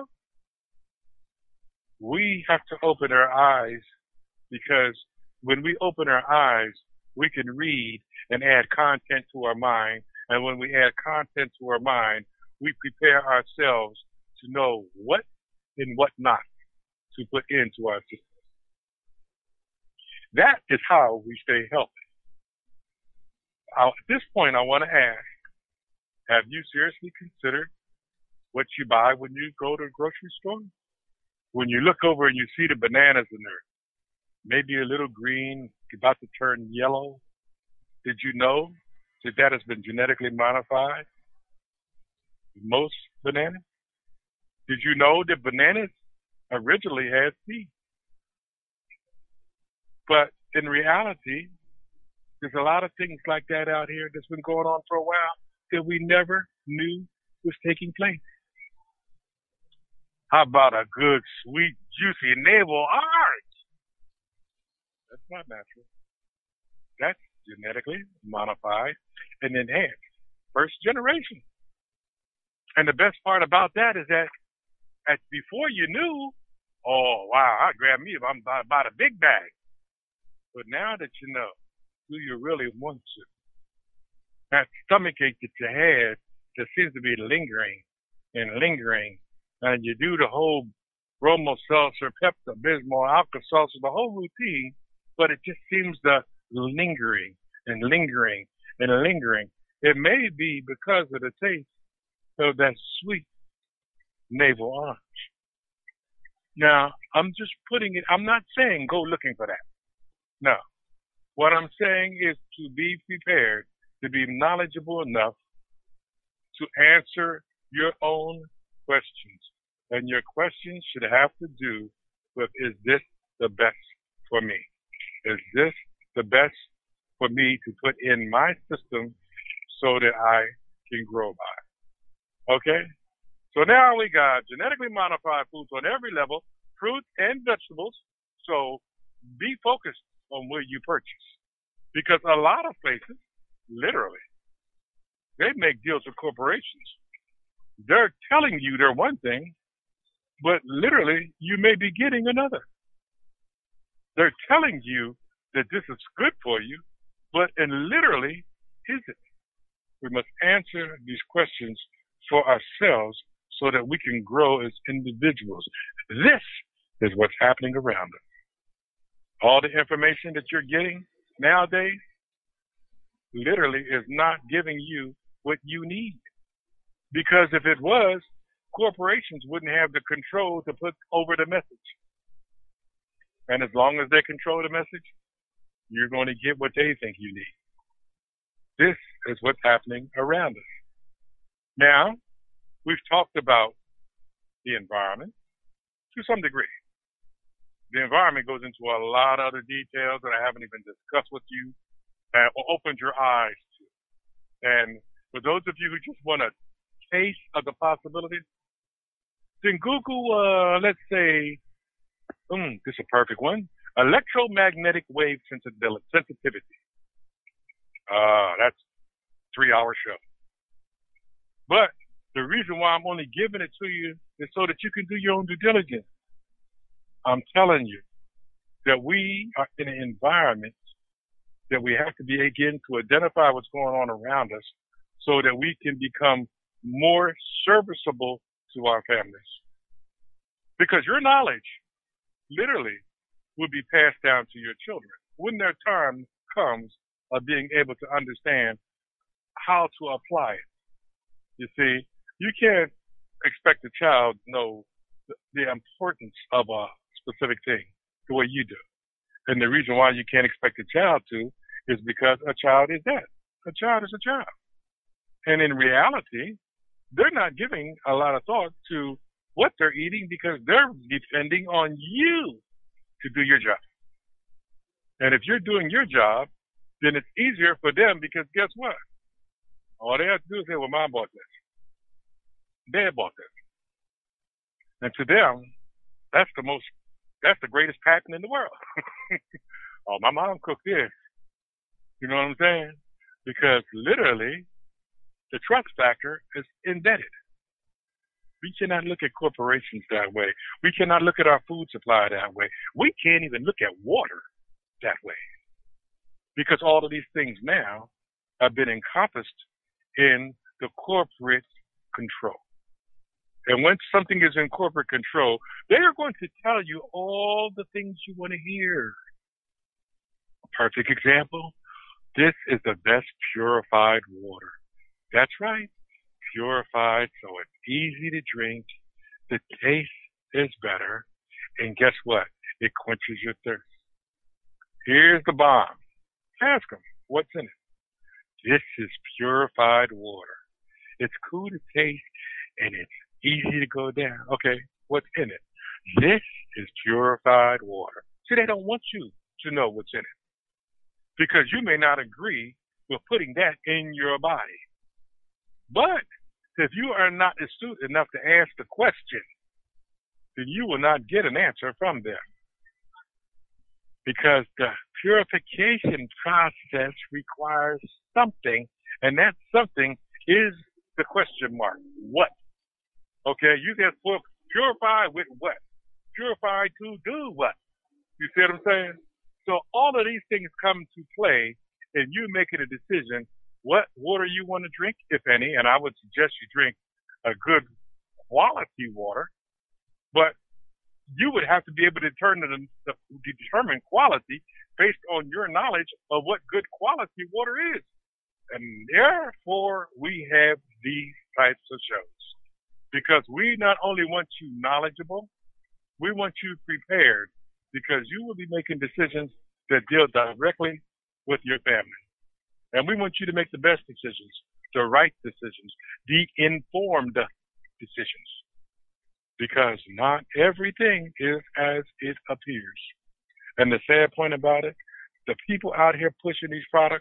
We have to open our eyes because when we open our eyes, we can read and add content to our mind. And when we add content to our mind, we prepare ourselves to know what and what not to put into our system. That is how we stay healthy. At this point, I want to ask, have you seriously considered what you buy when you go to a grocery store? When you look over and you see the bananas in there, maybe a little green, about to turn yellow. Did you know that has been genetically modified? Most bananas? Did you know that bananas originally had seeds? But in reality, there's a lot of things like that out here that's been going on for a while that we never knew was taking place. How about a good, sweet, juicy navel orange? That's not natural. That's genetically modified and enhanced. First generation. And the best part about that is that before you knew, oh, wow, I grabbed me if I'm about a big bag. But now that you know, do you really want to? That stomachache that you had that seems to be lingering, and you do the whole bromo-seltzer, Pepto-Bismol, Alka-Seltzer, the whole routine, but it just seems to lingering. It may be because of the taste of that sweet navel orange. Now, I'm just putting it, I'm not saying go looking for that. No. What I'm saying is to be prepared, to be knowledgeable enough to answer your own questions. And your questions should have to do with, is this the best for me? Is this the best for me to put in my system so that I can grow by? Okay? So now we got genetically modified foods on every level, fruits and vegetables. So be focused on where you purchase. Because a lot of places, literally, they make deals with corporations. They're telling you they're one thing, but literally you may be getting another. They're telling you that this is good for you, but literally is it? We must answer these questions for ourselves so that we can grow as individuals. This is what's happening around us. All the information that you're getting nowadays literally is not giving you what you need. Because if it was, corporations wouldn't have the control to put over the message. And as long as they control the message, you're going to get what they think you need. This is what's happening around us. Now, we've talked about the environment to some degree. The environment goes into a lot of other details that I haven't even discussed with you or opened your eyes to. And for those of you who just want a taste of the possibilities, then Google, let's say, this is a perfect one, electromagnetic wave sensitivity. That's a 3-hour show. But the reason why I'm only giving it to you is so that you can do your own due diligence. I'm telling you that we are in an environment that we have to be again to identify what's going on around us so that we can become more serviceable to our families. Because your knowledge literally will be passed down to your children when their time comes of being able to understand how to apply it. You see, you can't expect a child to know the importance of a specific thing the way you do. And the reason why you can't expect a child to is because a child is that. A child is a child. And in reality, they're not giving a lot of thought to what they're eating because they're depending on you to do your job. And if you're doing your job, then it's easier for them because guess what? All they have to do is say, well, mom bought this. Dad bought this. And to them, that's the greatest patent in the world. Oh, my mom cooked this. You know what I'm saying? Because literally, the trust factor is embedded. We cannot look at corporations that way. We cannot look at our food supply that way. We can't even look at water that way. Because all of these things now have been encompassed in the corporate control. And when something is in corporate control, they are going to tell you all the things you want to hear. A perfect example, this is the best purified water. That's right, purified so it's easy to drink, the taste is better, and guess what? It quenches your thirst. Here's the bomb. Ask them, what's in it? This is purified water. It's cool to taste, and it's easy to go down. Okay, what's in it? This is purified water. See, they don't want you to know what's in it because you may not agree with putting that in your body. But if you are not astute enough to ask the question, then you will not get an answer from them. Because the purification process requires something, and that something is the question mark. What? Okay, you get purified with what? Purified to do what? You see what I'm saying? So all of these things come to play in you making a decision what water you want to drink, if any, and I would suggest you drink a good quality water, but you would have to be able to determine quality based on your knowledge of what good quality water is. And therefore, we have these types of shows. Because we not only want you knowledgeable, we want you prepared because you will be making decisions that deal directly with your family. And we want you to make the best decisions, the right decisions, the informed decisions. Because not everything is as it appears. And the sad point about it, the people out here pushing these products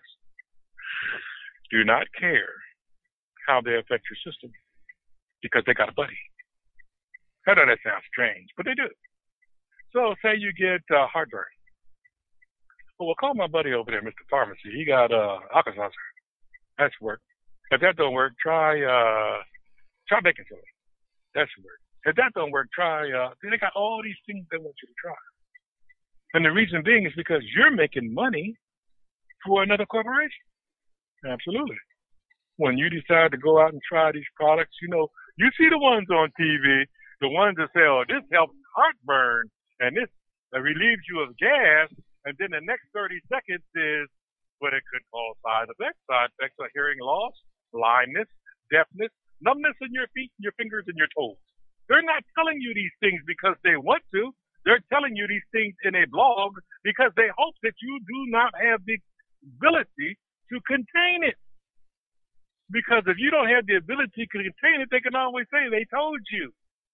do not care how they affect your system because they got a buddy. I know that sounds strange, but they do. So say you get heartburn. Well, we'll call my buddy over there, Mr. Pharmacy. He got Alka-Seltzer. That should work. If that don't work, try baking soda. That should work. If that don't work, they got all these things they want you to try. And the reason being is because you're making money for another corporation. Absolutely. When you decide to go out and try these products, you know, you see the ones on TV, the ones that say, oh, this helps heartburn and this relieves you of gas. And then the next 30 seconds is, but it could cause side effects. Side effects are hearing loss, blindness, deafness, numbness in your feet, your fingers, and your toes. They're not telling you these things because they want to. They're telling you these things in a blog because they hope that you do not have the ability to contain it. Because if you don't have the ability to contain it, they can always say they told you.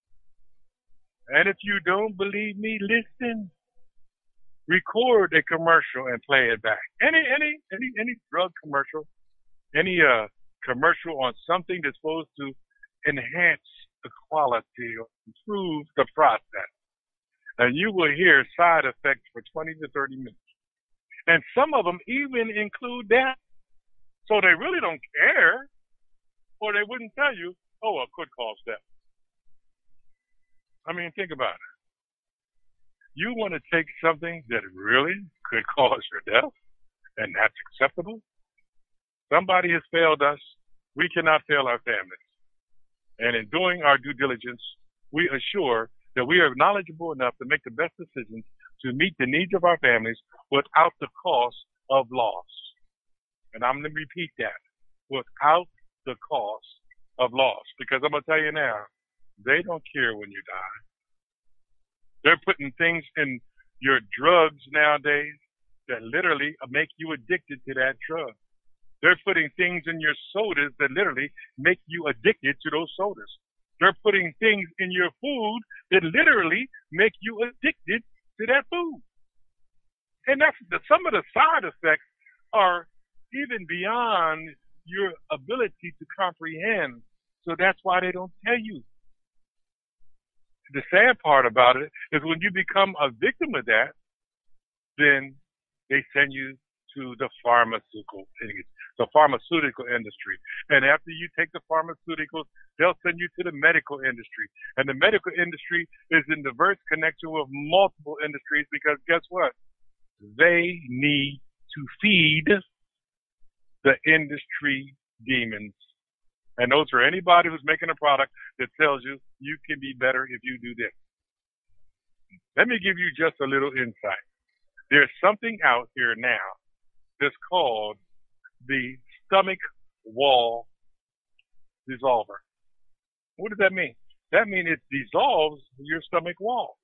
And if you don't believe me, listen. Record a commercial and play it back. Any drug commercial, any commercial on something that's supposed to enhance the quality or improve the process. And you will hear side effects for 20 to 30 minutes. And some of them even include that. So they really don't care, or they wouldn't tell you, oh, it could cause death. I mean, think about it. You want to take something that really could cause your death, and that's acceptable? Somebody has failed us. We cannot fail our families. And in doing our due diligence, we assure that we are knowledgeable enough to make the best decisions to meet the needs of our families without the cost of loss. And I'm going to repeat that, without the cost of loss. Because I'm going to tell you now, they don't care when you die. They're putting things in your drugs nowadays that literally make you addicted to that drug. They're putting things in your sodas that literally make you addicted to those sodas. They're putting things in your food that literally make you addicted to that food. And that's some of the side effects are even beyond your ability to comprehend. So that's why they don't tell you. The sad part about it is when you become a victim of that, then they send you to the pharmaceutical industry. And after you take the pharmaceuticals, they'll send you to the medical industry. And the medical industry is in diverse connection with multiple industries because guess what? They need to feed the industry demons. And those are anybody who's making a product that tells you you can be better if you do this. Let me give you just a little insight. There's something out here now that's called the stomach wall dissolver. What does that mean? That means it dissolves your stomach wall.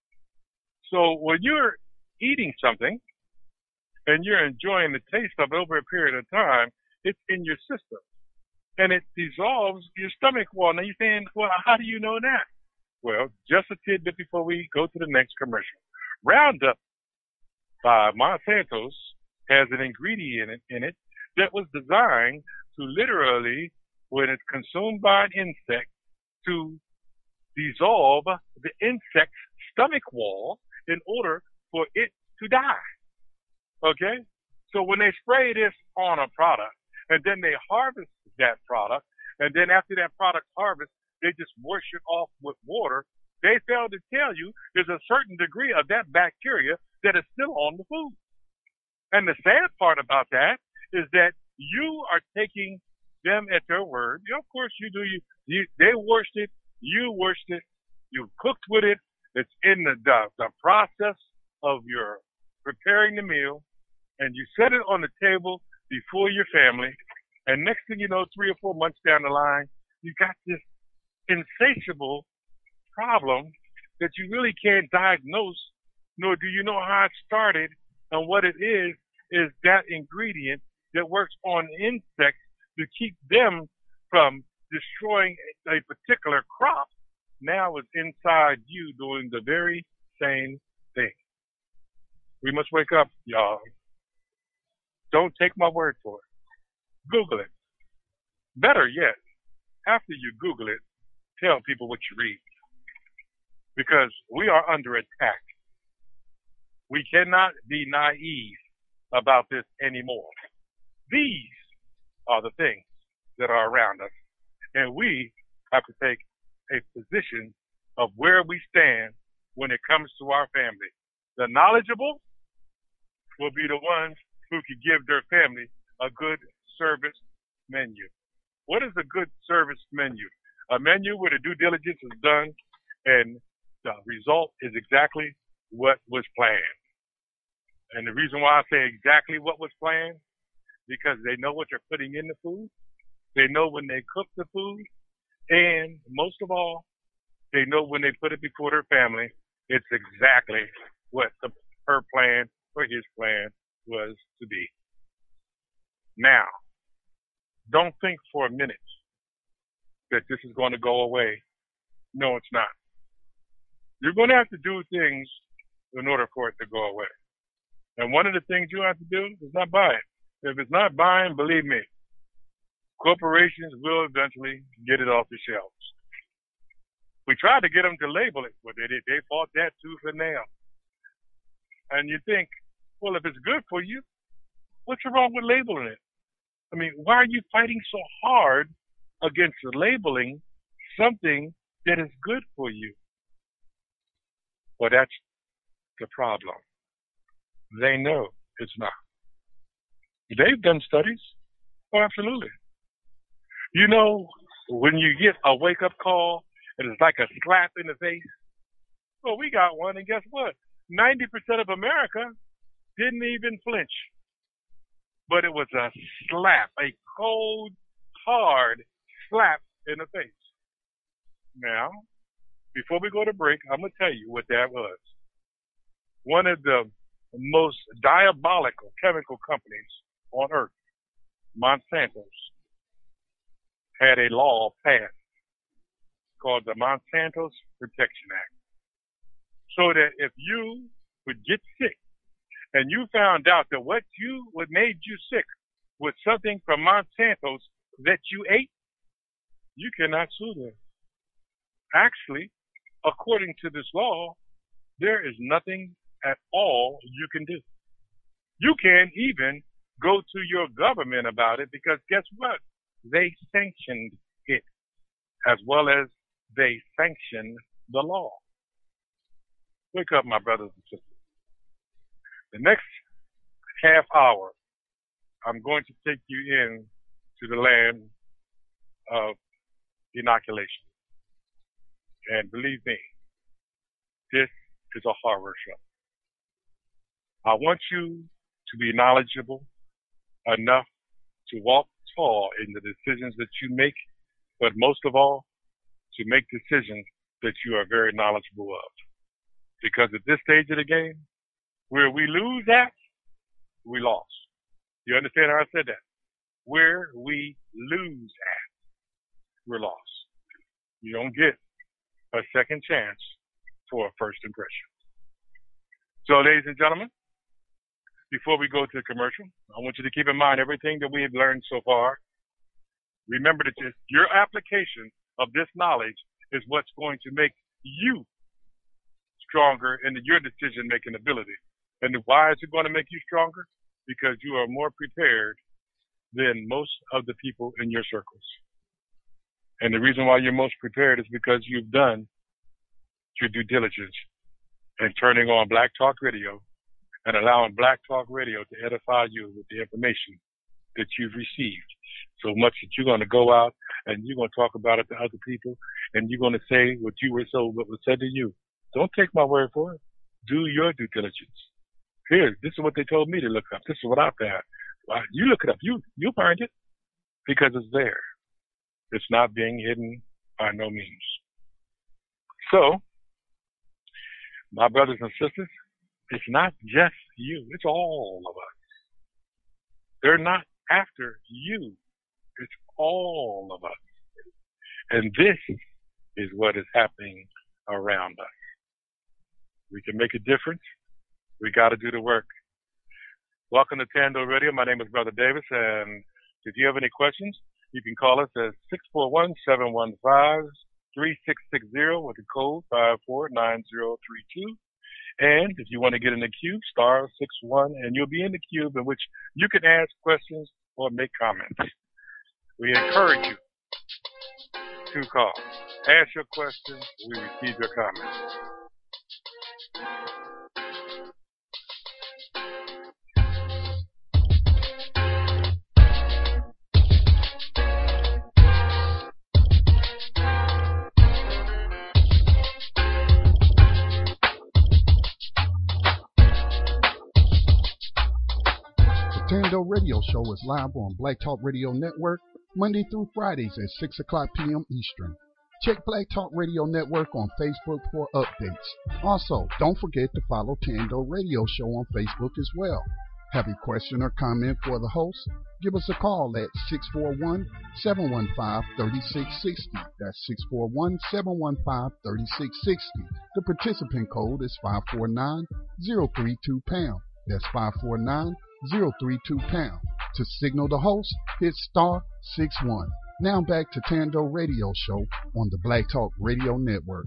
So when you're eating something and you're enjoying the taste of it over a period of time, it's in your system. And it dissolves your stomach wall. Now you're saying, well, how do you know that? Well, just a tidbit before we go to the next commercial. Roundup by Monsanto's has an ingredient in it that was designed to literally, when it's consumed by an insect, to dissolve the insect's stomach wall in order for it to die. Okay? So when they spray this on a product, and then they harvest that product, and then after that product's harvest, they just wash it off with water, they fail to tell you there's a certain degree of that bacteria that is still on the food. And the sad part about that is that you are taking them at their word. Of course you do. They washed it, you washed it, you cooked with it, it's in the process of your preparing the meal, and you set it on the table before your family, and next thing you know, 3 or 4 months down the line, you got this insatiable problem that you really can't diagnose, nor do you know how it started, and what it is that ingredient that works on insects to keep them from destroying a particular crop, now is inside you doing the very same thing. We must wake up, y'all. Don't take my word for it. Google it. Better yet, after you Google it, tell people what you read. Because we are under attack. We cannot be naive about this anymore. These are the things that are around us. And we have to take a position of where we stand when it comes to our family. The knowledgeable will be the ones who can give their family a good service menu. What is a good service menu? A menu where the due diligence is done and the result is exactly what was planned. And the reason why I say exactly what was planned, because they know what they're putting in the food. They know when they cook the food. And most of all, they know when they put it before their family, it's exactly what her plan or his plan was to be. Now, don't think for a minute that this is going to go away. No, it's not. You're going to have to do things in order for it to go away. And one of the things you have to do is not buy it. If it's not buying, believe me, corporations will eventually get it off the shelves. We tried to get them to label it, but they fought that tooth and nail. And you think, well, if it's good for you, what's wrong with labeling it? I mean, why are you fighting so hard against labeling something that is good for you? Well, that's the problem. They know it's not. They've done studies. Oh, absolutely. You know, when you get a wake-up call and it's like a slap in the face, well, we got one, and guess what? 90% of America didn't even flinch. But it was a slap, a cold, hard slap in the face. Now, before we go to break, I'm going to tell you what that was. One of the most diabolical chemical companies on earth, Monsanto's, had a law passed called the Monsanto's Protection Act. So that if you would get sick and you found out that what made you sick was something from Monsanto's that you ate, you cannot sue them. Actually, according to this law, there is nothing at all you can do. You can't even go to your government about it because guess what? They sanctioned it as well as they sanctioned the law. Wake up, my brothers and sisters. The next half hour, I'm going to take you in to the land of inoculation. And believe me, this is a horror show. I want you to be knowledgeable enough to walk tall in the decisions that you make, but most of all, to make decisions that you are very knowledgeable of. Because at this stage of the game, where we lose at, we lost. You understand how I said that? Where we lose at, we're lost. You don't get a second chance for a first impression. So, ladies and gentlemen, before we go to the commercial, I want you to keep in mind everything that we have learned so far. Remember that your application of this knowledge is what's going to make you stronger in your decision-making ability. And why is it going to make you stronger? Because you are more prepared than most of the people in your circles. And the reason why you're most prepared is because you've done your due diligence in turning on Black Talk Radio and allowing Black Talk Radio to edify you with the information that you've received. So much that you're going to go out and you're going to talk about it to other people and you're going to say what was said to you. Don't take my word for it. Do your due diligence. Here, this is what they told me to look up. This is what I found. Well, you look it up. You'll find it because it's there. It's not being hidden by no means. So, my brothers and sisters, it's not just you. It's all of us. They're not after you. It's all of us. And this is what is happening around us. We can make a difference. We got to do the work. Welcome to Tando Radio. My name is Brother Davis, and if you have any questions, you can call us at 641-715-3660 with the code 549032. And if you want to get in the queue, *61, and you'll be in the queue in which you can ask questions or make comments. We encourage you to call. Ask your questions. We receive your comments. Tando Radio Show is live on Black Talk Radio Network Monday through Fridays at 6 o'clock p.m. Eastern. Check Black Talk Radio Network on Facebook for updates. Also, don't forget to follow Tando Radio Show on Facebook as well. Have a question or comment for the host? Give us a call at 641-715-3660. That's 641-715-3660. The participant code is 549-032#. That's 549-032#. To signal the host, hit *61. Now back to Tando Radio Show on the Black Talk Radio Network.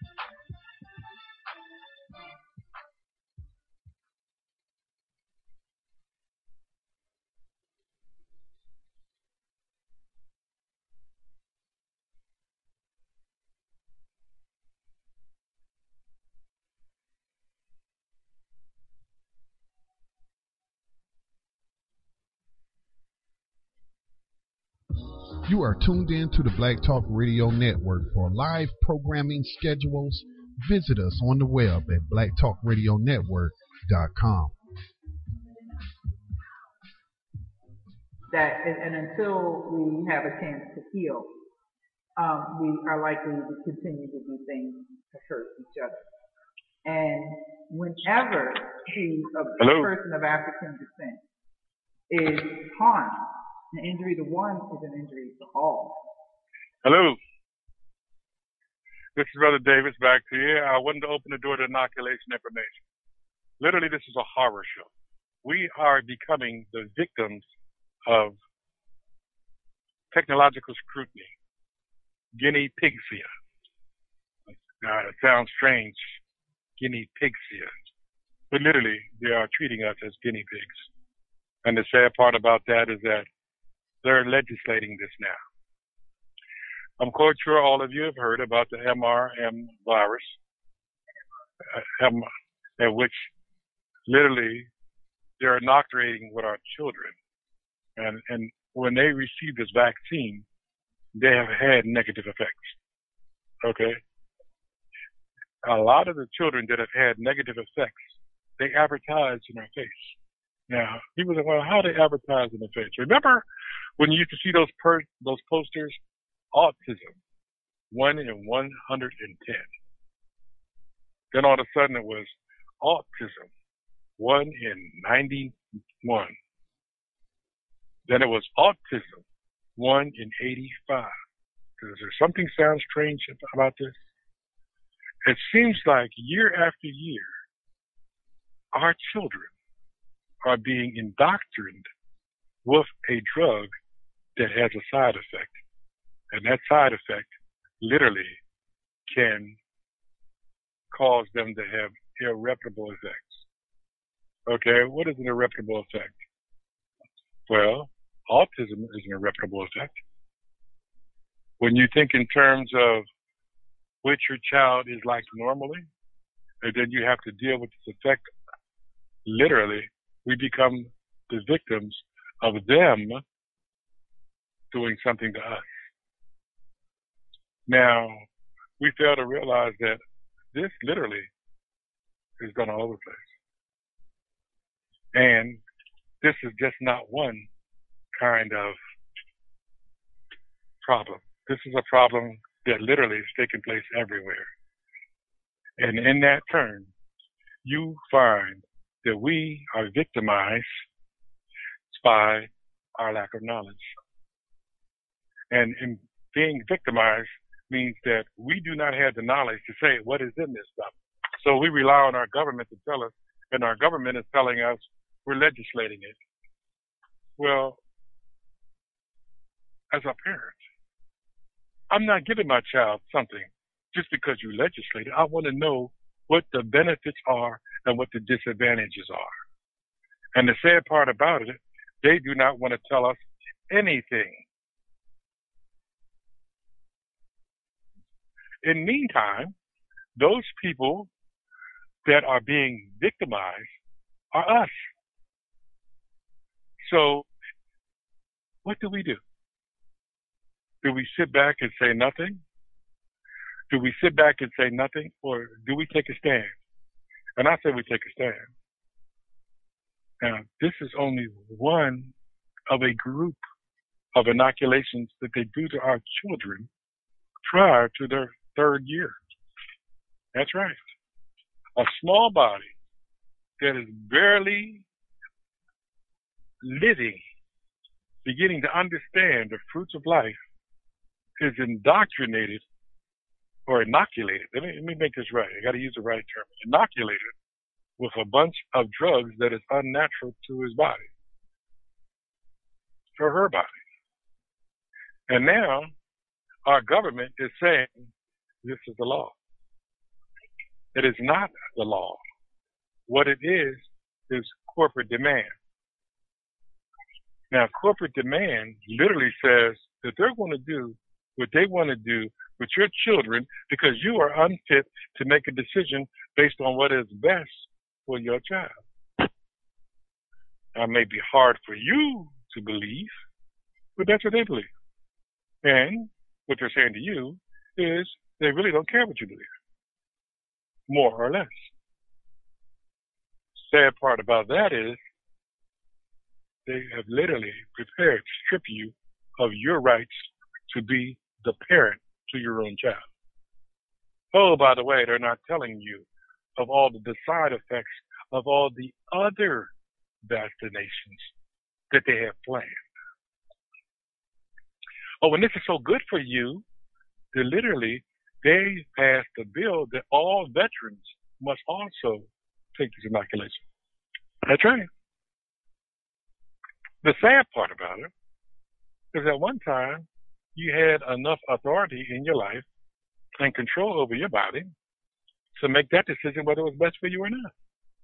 You are tuned in to the Black Talk Radio Network. For live programming schedules, visit us on the web at blacktalkradionetwork.com. And until we have a chance to heal, we are likely to continue to do things to hurt each other. And whenever a person of African descent is harmed, an injury to one is an injury to all. Hello. This is Brother Davis back to you. I wanted to open the door to inoculation information. Literally, this is a horror show. We are becoming the victims of technological scrutiny. Guinea pigsia. It sounds strange. Guinea pigsia. But literally, they are treating us as guinea pigs. And the sad part about that is that they're legislating this now. I'm quite sure all of you have heard about the MRM virus, in which literally they're inoculating with our children. And when they receive this vaccine, they have had negative effects. Okay? A lot of the children that have had negative effects, they advertise in our face. Now, people say, well, how do they advertise in the face? Remember when you used to see those posters? Autism, 1 in 110. Then all of a sudden it was autism, 1 in 91. Then it was autism, 1 in 85. Is there something sounds strange about this? It seems like year after year, our children are being indoctrinated with a drug that has a side effect. And that side effect literally can cause them to have irreparable effects. Okay, what is an irreparable effect? Well, autism is an irreparable effect. When you think in terms of what your child is like normally, and then you have to deal with this effect, literally, we become the victims of them doing something to us. Now, we fail to realize that this literally is going all over the place. And this is just not one kind of problem. This is a problem that literally is taking place everywhere. And in that turn, you find that we are victimized by our lack of knowledge. And in being victimized means that we do not have the knowledge to say what is in this stuff. So we rely on our government to tell us, and our government is telling us we're legislating it. Well, as a parent, I'm not giving my child something just because you legislate it. I want to know what the benefits are and what the disadvantages are. And the sad part about it, they do not want to tell us anything. In the meantime, those people that are being victimized are us. So what do? Do we sit back and say nothing? Do we sit back and say nothing? Or do we take a stand? And I say we take a stand. Now, this is only one of a group of inoculations that they do to our children prior to their 3rd year. That's right. A small body that is barely living, beginning to understand the fruits of life, is indoctrinated or inoculated. Let me make this right. I got to use the right term. Inoculated with a bunch of drugs that is unnatural to his body, or her body. And now our government is saying this is the law. It is not the law. What it is corporate demand. Now, corporate demand literally says that they're going to do what they want to do with your children because you are unfit to make a decision based on what is best for your child. Now, it may be hard for you to believe, but that's what they believe. And what they're saying to you is they really don't care what you believe, more or less. Sad part about that is they have literally prepared to strip you of your rights to be the parent to your own child. Oh, by the way, they're not telling you of all the side effects of all the other vaccinations that they have planned. Oh, and this is so good for you that literally they passed a bill that all veterans must also take this inoculation. That's right. The sad part about it is at one time you had enough authority in your life and control over your body to make that decision whether it was best for you or not.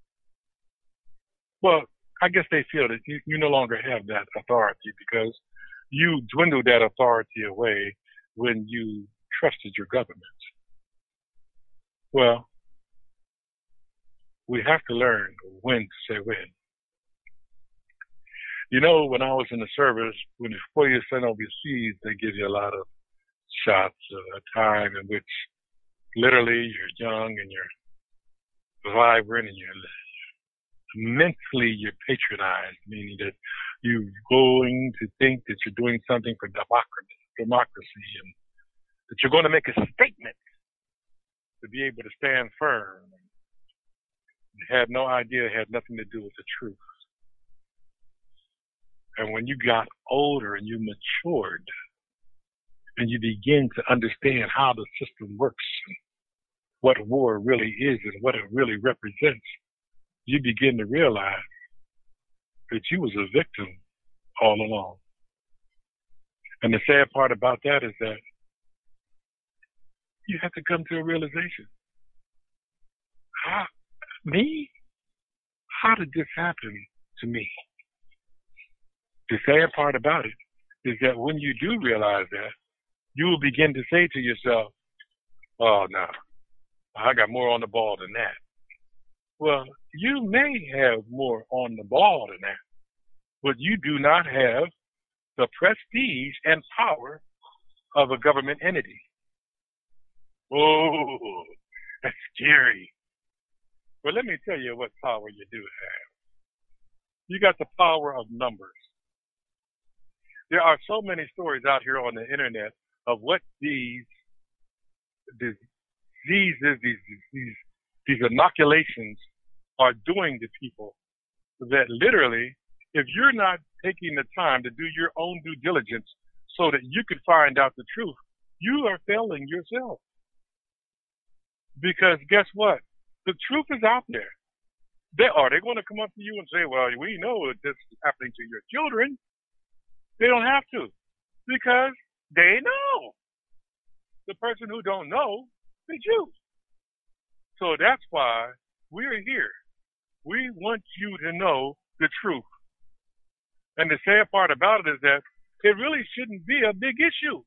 Well, I guess they feel that you no longer have that authority because you dwindled that authority away when you trusted your government. Well, we have to learn when to say when. You know, when I was in the service, before you're sent overseas, they give you a lot of shots of a time in which literally you're young and you're vibrant and mentally you're patronized, meaning that you're going to think that you're doing something for democracy and that you're going to make a statement to be able to stand firm. You had no idea it had nothing to do with the truth. And when you got older and you matured and you begin to understand how the system works and what war really is and what it really represents, you begin to realize that you was a victim all along. And the sad part about that is that you have to come to a realization. Me? How did this happen to me? The sad part about it is that when you do realize that, you will begin to say to yourself, oh, no, I got more on the ball than that. Well, you may have more on the ball than that, but you do not have the prestige and power of a government entity. Oh, that's scary. But let me tell you what power you do have. You got the power of numbers. There are so many stories out here on the internet of what these diseases, these inoculations are doing to people that literally, if you're not taking the time to do your own due diligence so that you can find out the truth, you are failing yourself. Because guess what? The truth is out there. They're going to come up to you and say, well, we know that this is happening to your children. They don't have to because they know. The person who don't know is you. So that's why we're here. We want you to know the truth. And the sad part about it is that it really shouldn't be a big issue.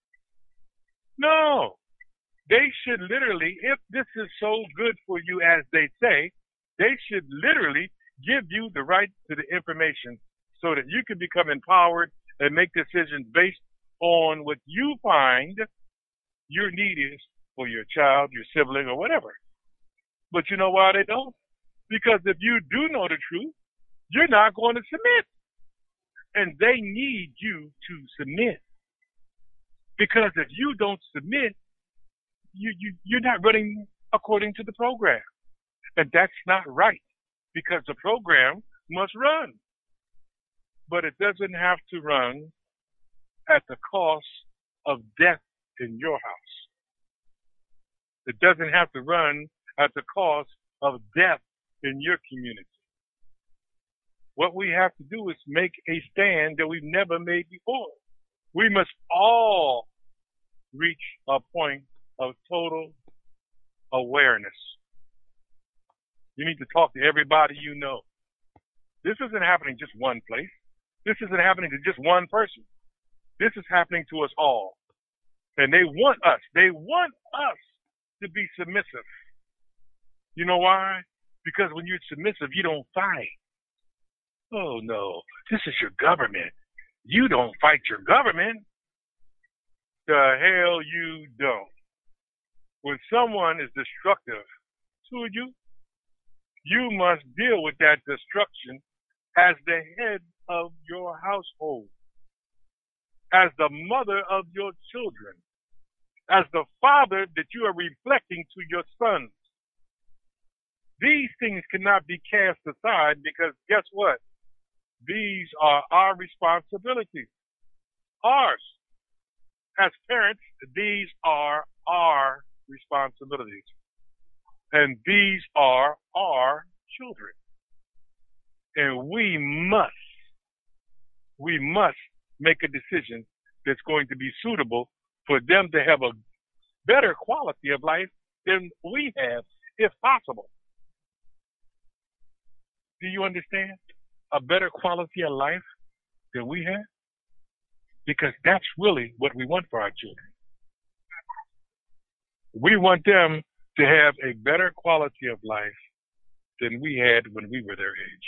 No. They should literally, if this is so good for you as they say, they should literally give you the right to the information so that you can become empowered and make decisions based on what you find your need is for your child, your sibling, or whatever. But you know why they don't? Because if you do know the truth, you're not going to submit. And they need you to submit. Because if you don't submit, you're not running according to the program. And that's not right, because the program must run. But it doesn't have to run at the cost of death in your house. It doesn't have to run at the cost of death in your community. What we have to do is make a stand that we've never made before. We must all reach a point of total awareness. You need to talk to everybody you know. This isn't happening just one place. This isn't happening to just one person. This is happening to us all. And they want us to be submissive. You know why? Because when you're submissive, you don't fight. Oh no, this is your government. You don't fight your government. The hell you don't. When someone is destructive to you, you must deal with that destruction as the head of your household, as the mother of your children, as the father that you are reflecting to your sons. These things cannot be cast aside because guess what? These are our responsibilities. Ours. As parents, these are our responsibilities. And these are our children. And we must make a decision that's going to be suitable for them to have a better quality of life than we have, if possible. Do you understand? A better quality of life than we have? Because that's really what we want for our children. We want them to have a better quality of life than we had when we were their age.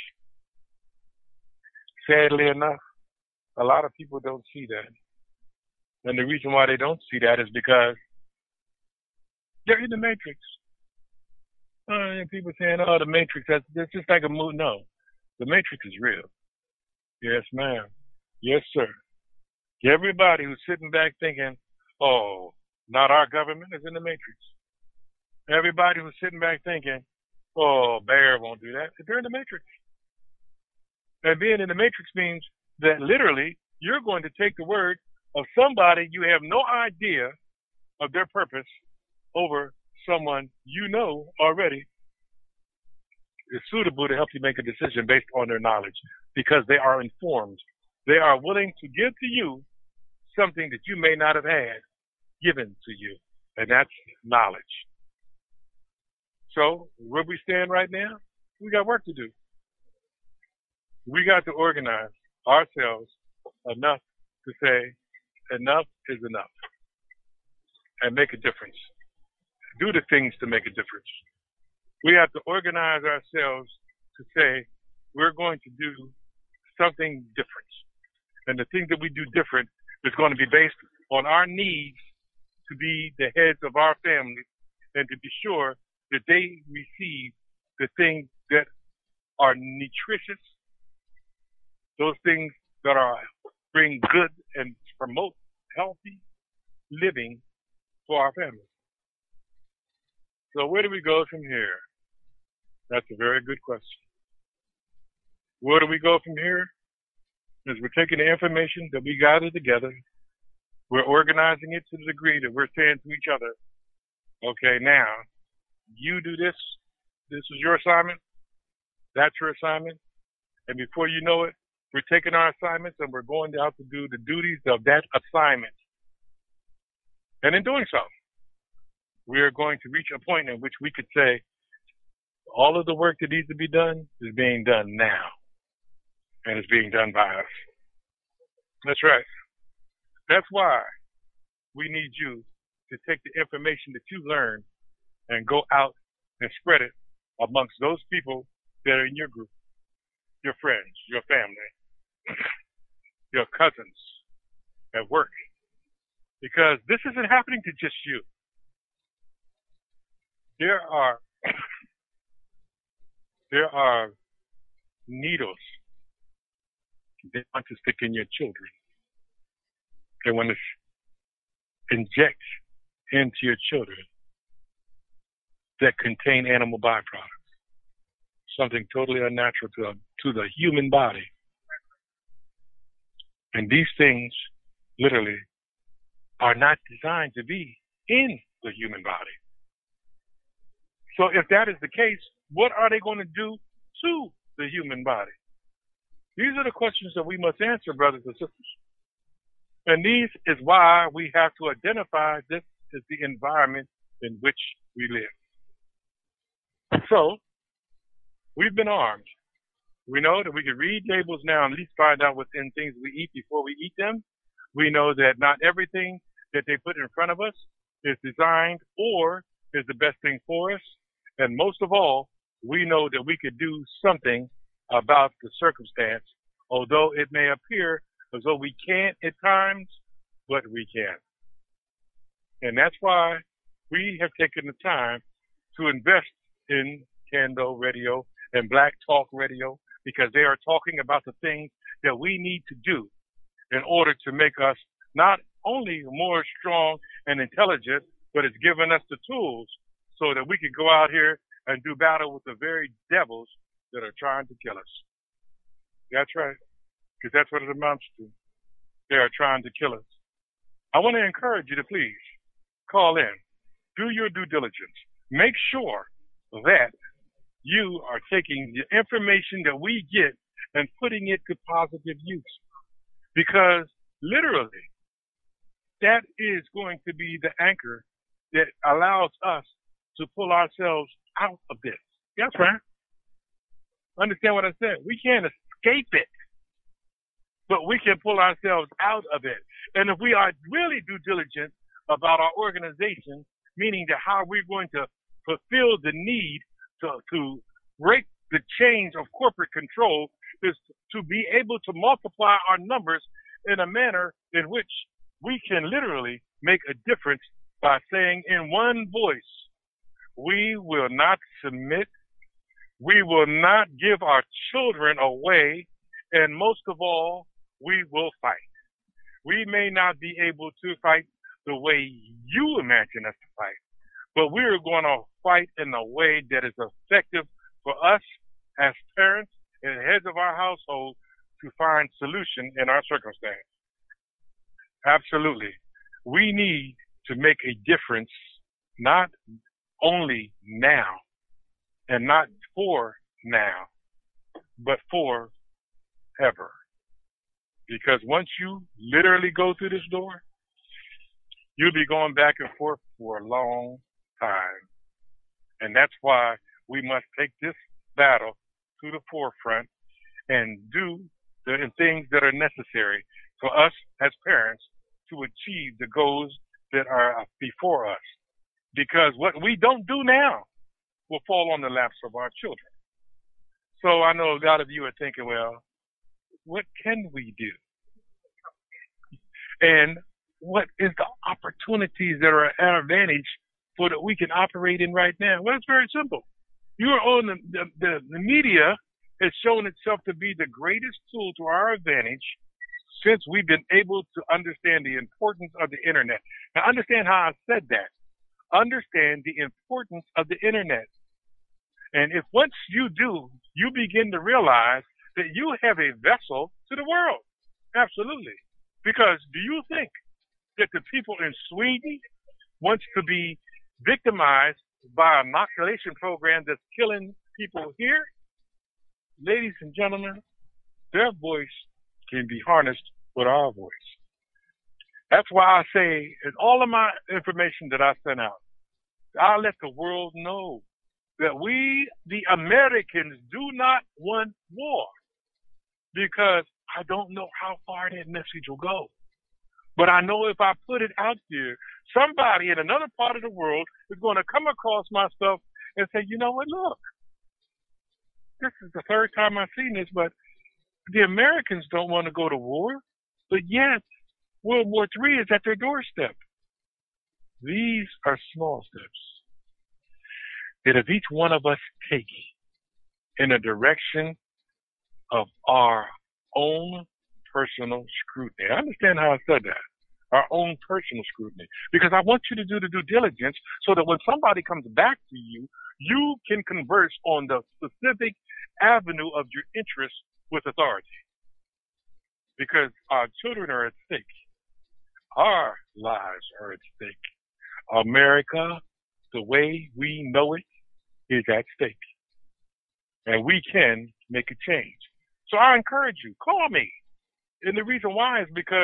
Sadly enough, a lot of people don't see that. And the reason why they don't see that is because they're in the matrix. And people saying, oh, the matrix, that's just like a movie. No, the matrix is real. Yes, ma'am. Yes, sir. Everybody who's sitting back thinking, oh, not our government is in the matrix. Everybody who's sitting back thinking, oh, Bear won't do that, they're in the matrix. And being in the matrix means that literally you're going to take the word of somebody you have no idea of their purpose over someone you know already is suitable to help you make a decision based on their knowledge because they are informed. They are willing to give to you something that you may not have had given to you, and that's knowledge. So where we stand right now, we got work to do. We got to organize ourselves enough to say enough is enough and make a difference. Do the things to make a difference. We have to organize ourselves to say we're going to do something different. And the thing that we do different is going to be based on our needs to be the heads of our families and to be sure that they receive the things that are nutritious, those things that are bring good and promote healthy living for our families. So where do we go from here? That's a very good question. Where do we go from here? Is we're taking the information that we gather together, we're organizing it to the degree that we're saying to each other, okay, now, you do this, this is your assignment, that's your assignment, and before you know it, we're taking our assignments and we're going out to do the duties of that assignment. And in doing so, we are going to reach a point in which we could say, all of the work that needs to be done is being done now. And it's being done by us. That's right. That's why we need you to take the information that you learn and go out and spread it amongst those people that are in your group, your friends, your family, your cousins at work. Because this isn't happening to just you. There are needles they want to stick in your children. They want to inject into your children that contain animal byproducts, something totally unnatural to the human body. And these things literally are not designed to be in the human body. So if that is the case, what are they going to do to the human body? These are the questions that we must answer, brothers and sisters. And these is why we have to identify this is the environment in which we live. So, we've been armed. We know that we can read labels now and at least find out what's in things we eat before we eat them. We know that not everything that they put in front of us is designed or is the best thing for us. And most of all, we know that we could do something about the circumstance, although it may appear as though we can't at times, but we can. And that's why we have taken the time to invest in Cando Radio and Black Talk Radio, because they are talking about the things that we need to do in order to make us not only more strong and intelligent, but it's given us the tools so that we can go out here and do battle with the very devils that are trying to kill us. That's right, because that's what it amounts to. They are trying to kill us. I want to encourage you to please call in. Do your due diligence. Make sure that you are taking the information that we get and putting it to positive use. Because literally, that is going to be the anchor that allows us to pull ourselves out of this. That's right. Understand what I said? We can't escape it, but we can pull ourselves out of it. And if we are really due diligent about our organization, meaning that how we're going to fulfill the need to break the chains of corporate control, is to be able to multiply our numbers in a manner in which we can literally make a difference by saying in one voice, we will not submit, we will not give our children away, and most of all, we will fight. We may not be able to fight the way you imagine us to fight, but we're going to fight in a way that is effective for us as parents and heads of our household to find solution in our circumstance. Absolutely. We need to make a difference, not only now and not for now, but for ever. Because once you literally go through this door, you'll be going back and forth for a long time. And that's why we must take this battle to the forefront and do the things that are necessary for us as parents to achieve the goals that are before us. Because what we don't do now will fall on the laps of our children. So I know a lot of you are thinking, well, what can we do? And what is the opportunities that are at our advantage so that we can operate in right now? Well, it's very simple. You are on the media has shown itself to be the greatest tool to our advantage since we've been able to understand the importance of the internet. Now, understand how I said that. Understand the importance of the internet. And if once you do, you begin to realize that you have a vessel to the world. Absolutely. Because do you think that the people in Sweden want to be victimized by an inoculation program that's killing people here? Ladies and gentlemen, their voice can be harnessed with our voice. That's why I say in all of my information that I send out, I let the world know that we, the Americans, do not want war, because I don't know how far that message will go. But I know if I put it out there, somebody in another part of the world is going to come across my stuff and say, you know what, look, this is the third time I've seen this, but the Americans don't want to go to war, but yet World War III is at their doorstep. These are small steps that if each one of us take in a direction of our own personal scrutiny. I understand how I said that. Our own personal scrutiny. Because I want you to do the due diligence so that when somebody comes back to you, you can converse on the specific avenue of your interest with authority. Because our children are at stake. Our lives are at stake. America, the way we know it, is at stake. And we can make a change. So I encourage you, call me. And the reason why is because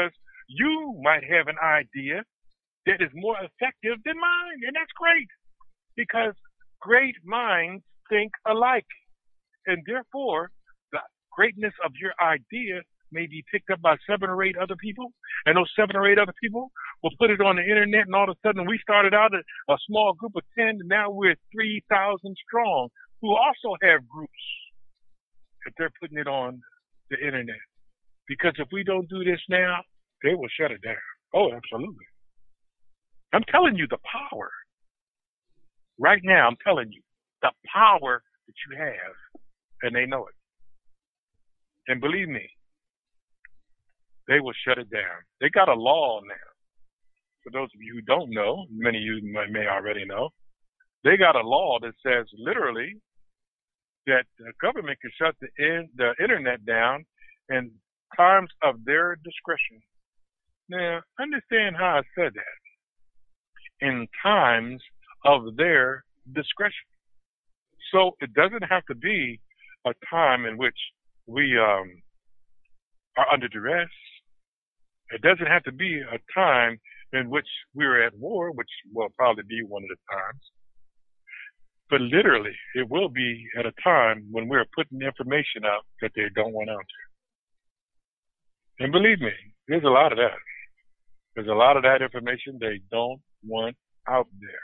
you might have an idea that is more effective than mine, and that's great because great minds think alike, and therefore the greatness of your idea may be picked up by 7 or 8 other people, and those 7 or 8 other people will put it on the internet, and all of a sudden we started out at a small group of 10, and now we're 3,000 strong who also have groups that they're putting it on the internet. Because if we don't do this now, they will shut it down. Oh, absolutely. I'm telling you the power. Right now, I'm telling you the power that you have, and they know it. And believe me, they will shut it down. They got a law now. For those of you who don't know, many of you may already know, they got a law that says literally that the government can shut the internet down in times of their discretion. Now, understand how I said that. In times of their discretion. So it doesn't have to be a time in which we are under duress. It doesn't have to be a time in which we're at war, which will probably be one of the times. But literally, it will be at a time when we're putting information out that they don't want out there. And believe me, there's a lot of that. There's a lot of that information they don't want out there.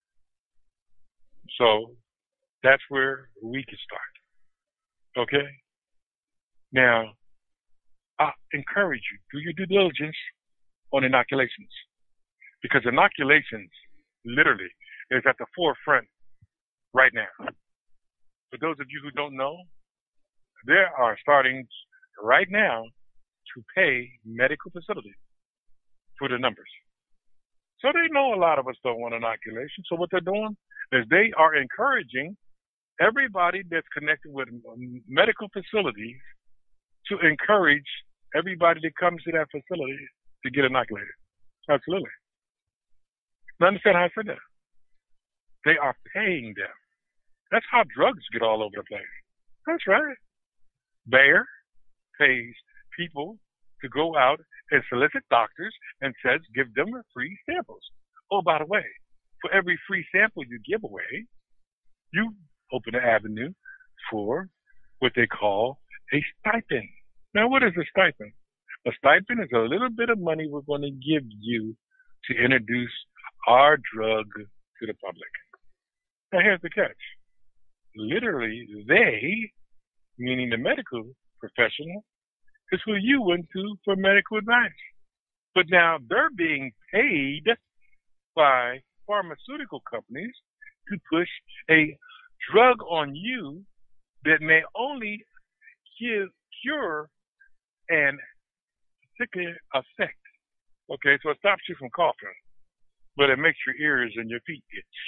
So that's where we can start. Okay? Now, I encourage you, do your due diligence on inoculations. Because inoculations literally is at the forefront right now. For those of you who don't know, there are starting right now to pay medical facilities for the numbers. So they know a lot of us don't want inoculation. So what they're doing is they are encouraging everybody that's connected with medical facilities to encourage everybody that comes to that facility to get inoculated. Absolutely. Now understand how I said that. They are paying them. That's how drugs get all over the place. That's right. Bayer pays people to go out and solicit doctors and says give them free samples. Oh, by the way, for every free sample you give away, you open an avenue for what they call a stipend. Now, what is a stipend? A stipend is a little bit of money we're going to give you to introduce our drug to the public. Now, here's the catch. Literally, they, meaning the medical professional, is who you went to for medical advice. But now they're being paid by pharmaceutical companies to push a drug on you that may only cure an particular effect. Okay, so it stops you from coughing, but it makes your ears and your feet itch.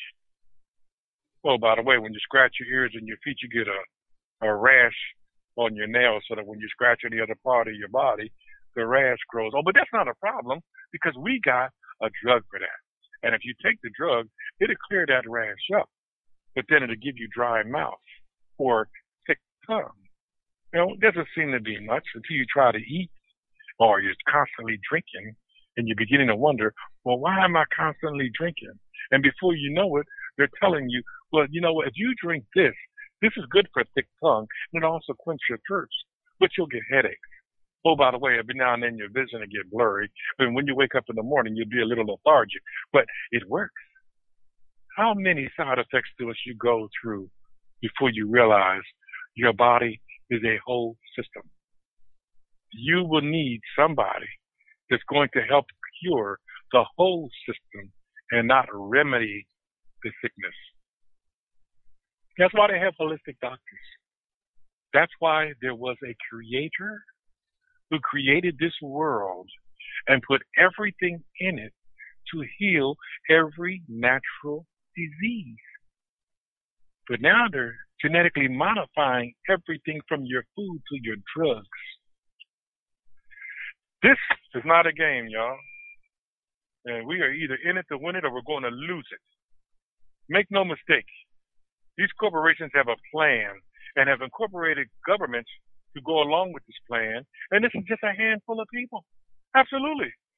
Oh, by the way, when you scratch your ears and your feet, you get a rash on your nails so that when you scratch any other part of your body, the rash grows. Oh, but that's not a problem because we got a drug for that. And if you take the drug, it'll clear that rash up. But then it'll give you dry mouth or thick tongue. You know, it doesn't seem to be much until you try to eat or you're constantly drinking and you're beginning to wonder, well, why am I constantly drinking? And before you know it, they're telling you, well, you know what, if you drink this is good for a thick tongue and it also quench your thirst, but you'll get headaches. Oh, by the way, every now and then your vision will get blurry. And when you wake up in the morning, you'll be a little lethargic, but it works. How many side effects do you go through before you realize your body is a whole system? You will need somebody that's going to help cure the whole system and not remedy the sickness. That's why they have holistic doctors. That's why there was a creator who created this world and put everything in it to heal every natural disease. But now they're genetically modifying everything from your food to your drugs. This is not a game, y'all. And we are either in it to win it or we're going to lose it. Make no mistake. These corporations have a plan and have incorporated governments to go along with this plan. And this is just a handful of people. Absolutely.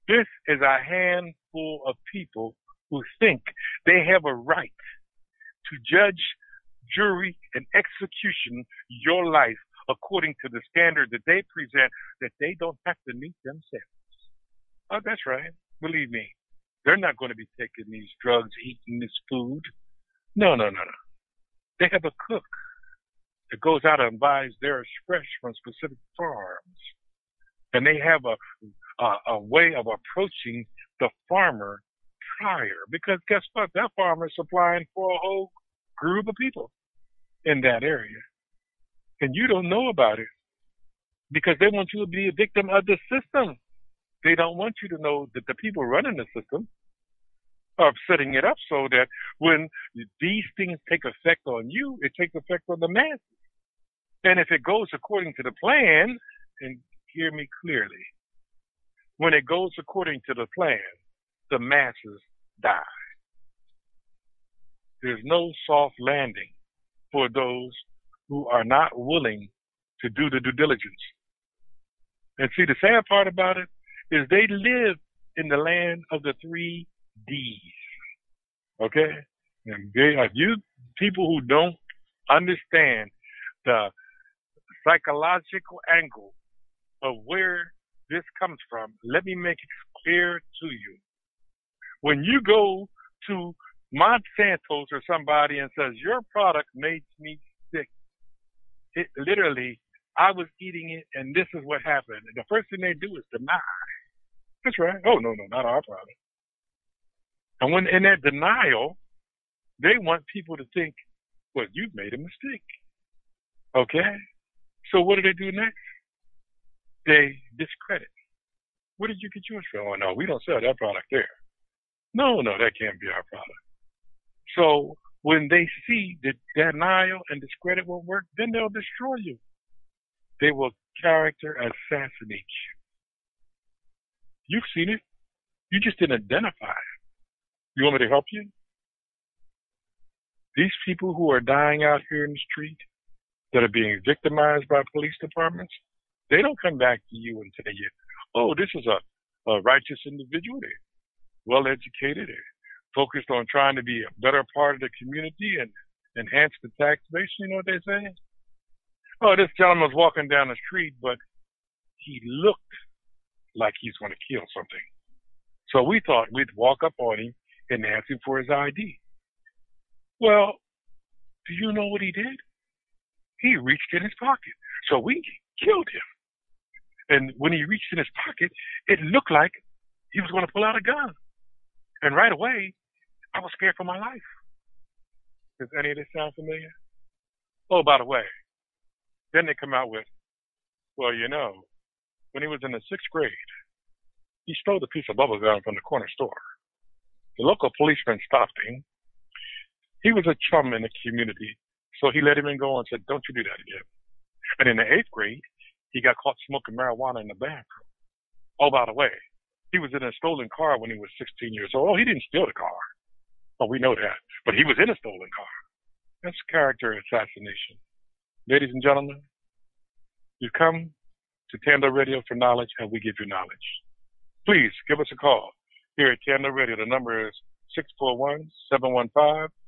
This is a handful of people who think they have a right to judge, jury, and execution your life according to the standard that they present that they don't have to meet themselves. Oh, that's right. Believe me, they're not going to be taking these drugs, eating this food. No. They have a cook that goes out and buys theirs fresh from specific farms. And they have a way of approaching the farmer prior. Because guess what? That farmer is supplying for a whole group of people in that area. And you don't know about it because they want you to be a victim of the system. They don't want you to know that the people running the system are setting it up so that when these things take effect on you, it takes effect on the masses. And if it goes according to the plan, and hear me clearly, when it goes according to the plan, the masses die. There's no soft landing for those who are not willing to do the due diligence. And see, the sad part about it is they live in the land of the 3 Ds. Okay? And you people who don't understand the psychological angle of where this comes from, let me make it clear to you. When you go to Monsanto's or somebody and says, your product makes me sick, it literally, I was eating it and this is what happened. And the first thing they do is deny. That's right. Oh, no, not our product. And when in that denial, they want people to think, well, you've made a mistake. Okay? So what do they do next? They discredit. Where did you get yours from? Oh, no, we don't sell that product there. No, that can't be our product. So when they see that denial and discredit will work, then they'll destroy you. They will character assassinate you. You've seen it. You just didn't identify it. You want me to help you? These people who are dying out here in the street that are being victimized by police departments, they don't come back to you and tell you, oh, this is a righteous individual. They're well-educated. They're focused on trying to be a better part of the community and enhance the tax base. You know what they say? Oh, this gentleman's walking down the street, but he looked like he's going to kill something. So we thought we'd walk up on him and ask him for his ID. Well, do you know what he did? He reached in his pocket. So we killed him. And when he reached in his pocket, it looked like he was going to pull out a gun. And right away, I was scared for my life. Does any of this sound familiar? Oh, by the way, then they come out with, well, you know, when he was in the 6th grade, he stole a piece of bubble gum from the corner store. The local policeman stopped him. He was a chum in the community, so he let him go and said, don't you do that again. And in the 8th grade, he got caught smoking marijuana in the bathroom. Oh, by the way, he was in a stolen car when he was 16 years old. Oh, he didn't steal the car. Oh, we know that. But he was in a stolen car. That's character assassination. Ladies and gentlemen, you come to Tando Radio for knowledge, and we give you knowledge. Please give us a call here at Tando Radio. The number is 641-715-3660.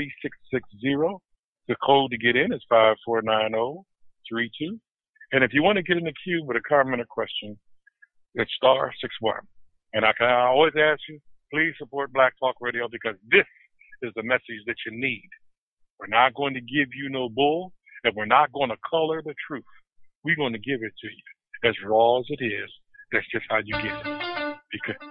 The code to get in is 549032. And if you want to get in the queue with a comment or question, it's *61. And I can always ask you, please support Black Talk Radio because this is the message that you need. We're not going to give you no bull, and we're not going to color the truth. We're going to give it to you as raw as it is. That's just how you get it. Because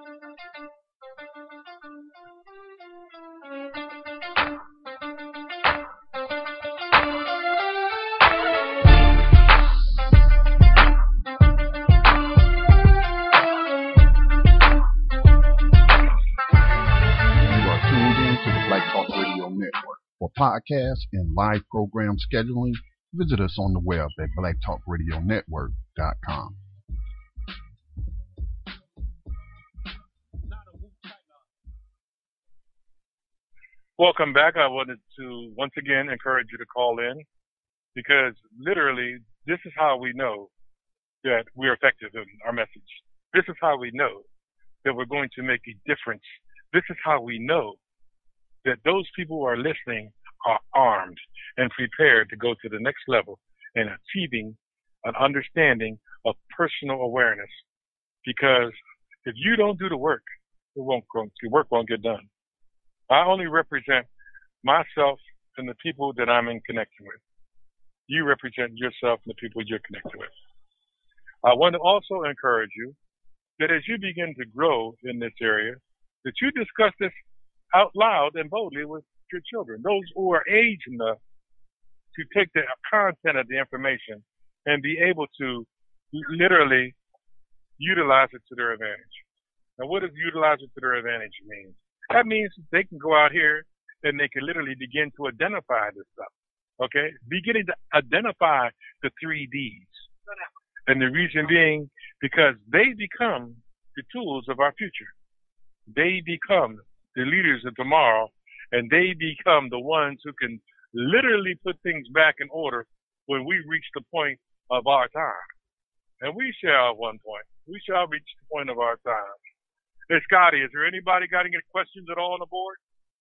For podcasts and live program scheduling, visit us on the web at blacktalkradionetwork.com. welcome back. I wanted to once again encourage you to call in because literally this is how we know that we're effective in our message. This is how we know that we're going to make a difference. This is how we know that those people who are listening are armed and prepared to go to the next level in achieving an understanding of personal awareness. Because if you don't do the work, the work won't get done. I only represent myself and the people that I'm in connection with. You represent yourself and the people you're connected with. I want to also encourage you that as you begin to grow in this area, that you discuss this out loud and boldly with your children, those who are age enough to take the content of the information and be able to literally utilize it to their advantage. Now, what does utilize it to their advantage mean? That means they can go out here and they can literally begin to identify this stuff, okay? Beginning to identify the 3Ds. And the reason being because they become the tools of our future. They become the leaders of tomorrow, and they become the ones who can literally put things back in order when we reach the point of our time. And we shall at one point. We shall reach the point of our time. Hey, Scotty, is there anybody got any questions at all on the board?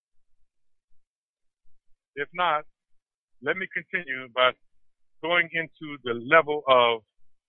If not, let me continue by going into the level of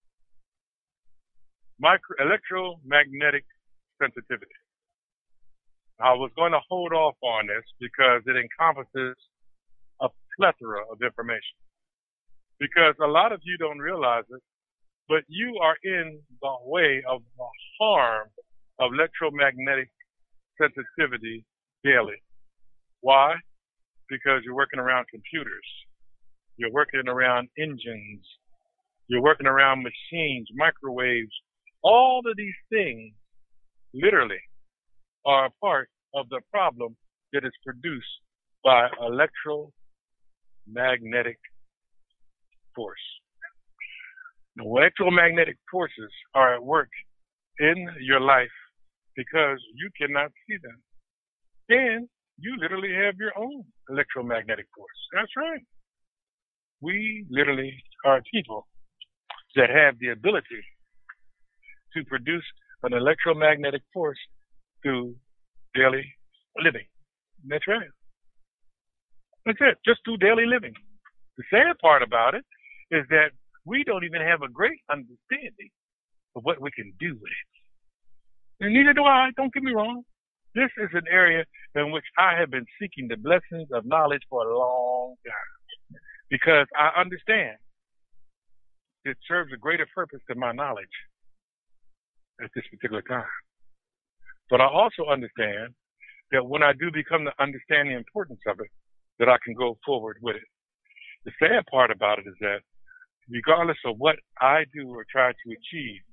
electromagnetic sensitivity. I was going to hold off on this because it encompasses a plethora of information. Because a lot of you don't realize it, but you are in the way of the harm of electromagnetic sensitivity daily. Why? Because you're working around computers. You're working around engines. You're working around machines, microwaves. All of these things literally are a part of the problem that is produced by electromagnetic force. The electromagnetic forces are at work in your life because you cannot see them. And you literally have your own electromagnetic force. That's right. We literally are people that have the ability to produce an electromagnetic force through daily living. That's right. That's it. Just through daily living. The sad part about it is that we don't even have a great understanding of what we can do with it. And neither do I. Don't get me wrong. This is an area in which I have been seeking the blessings of knowledge for a long time because I understand it serves a greater purpose than my knowledge at this particular time. But I also understand that when I do become to understand the importance of it, that I can go forward with it. The sad part about it is that regardless of what I do or try to achieve,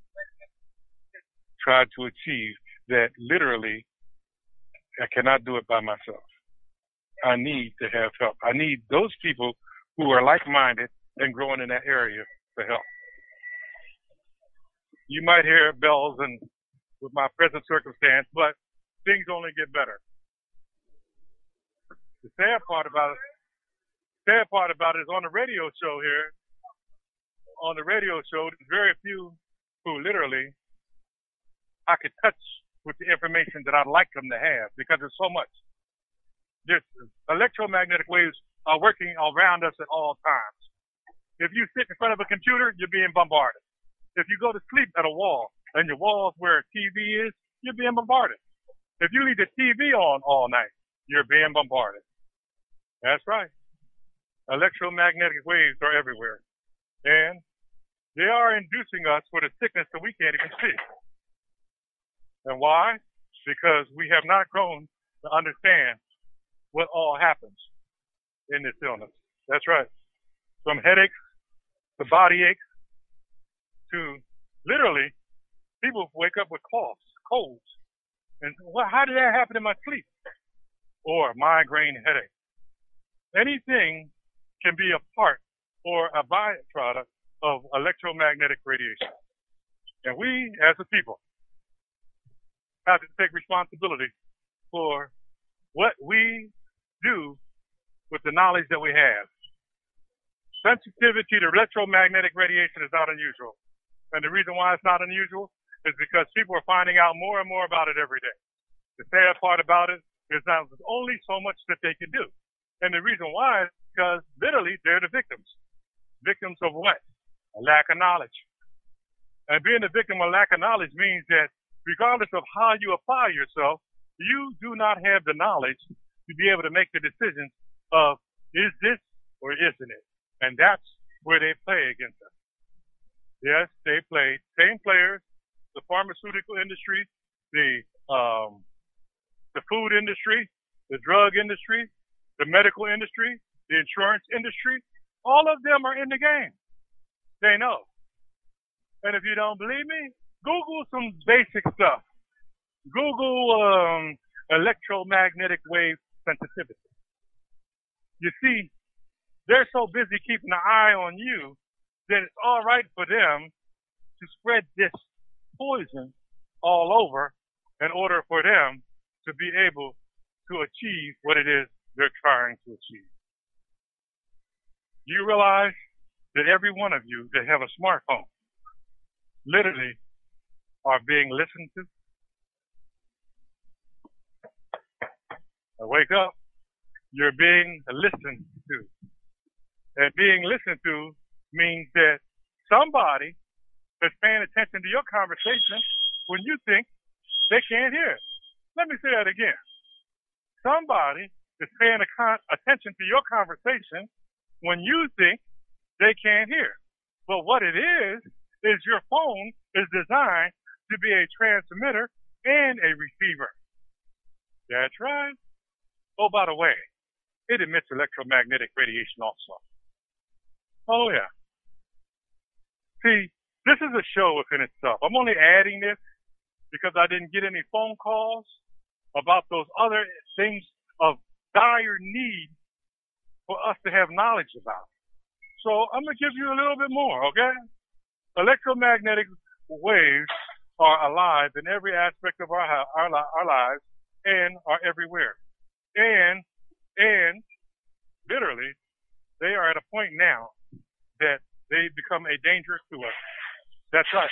that literally I cannot do it by myself. I need to have help. I need those people who are like-minded and growing in that area to help. You might hear bells and with my present circumstance, but things only get better. The sad part about it is on the radio show here, there's very few who literally I could touch with the information that I'd like them to have because there's so much. This electromagnetic waves are working around us at all times. If you sit in front of a computer, you're being bombarded. If you go to sleep at a wall and your wall's where a TV is, you're being bombarded. If you leave the TV on all night, you're being bombarded. That's right. Electromagnetic waves are everywhere. And they are inducing us with a sickness that we can't even see. And why? Because we have not grown to understand what all happens in this illness. That's right. From headaches to body aches to literally people wake up with coughs, colds. And well, how did that happen in my sleep? Or migraine headache. Anything can be a part or a byproduct of electromagnetic radiation. And we, as a people, have to take responsibility for what we do with the knowledge that we have. Sensitivity to electromagnetic radiation is not unusual. And the reason why it's not unusual is because people are finding out more and more about it every day. The sad part about it is that there's only so much that they can do. And the reason why is because literally they're the victims. Victims of what? A lack of knowledge. And being a victim of lack of knowledge means that regardless of how you apply yourself, you do not have the knowledge to be able to make the decisions of is this or isn't it? And that's where they play against us. Yes, they play same players, the pharmaceutical industry, the food industry, the drug industry, the medical industry, the insurance industry. All of them are in the game. They know. And if you don't believe me, Google some basic stuff. Google electromagnetic wave sensitivity. You see, they're so busy keeping an eye on you that it's all right for them to spread this poison all over in order for them to be able to achieve what it is they're trying to achieve. Do you realize that every one of you that have a smartphone literally are being listened to? Wake up. You're being listened to. And being listened to means that somebody is paying attention to your conversation when you think they can't hear it. Let me say that again. Somebody is paying attention to your conversation when you think they can't hear. But what it is your phone is designed to be a transmitter and a receiver. That's right. Oh, by the way, it emits electromagnetic radiation also. Oh, yeah. See, this is a show within itself. I'm only adding this because I didn't get any phone calls about those other things of dire need for us to have knowledge about. So I'm going to give you a little bit more, okay? Electromagnetic waves are alive in every aspect of our lives and are everywhere. And literally, they are at a point now that they become a danger to us. That's right.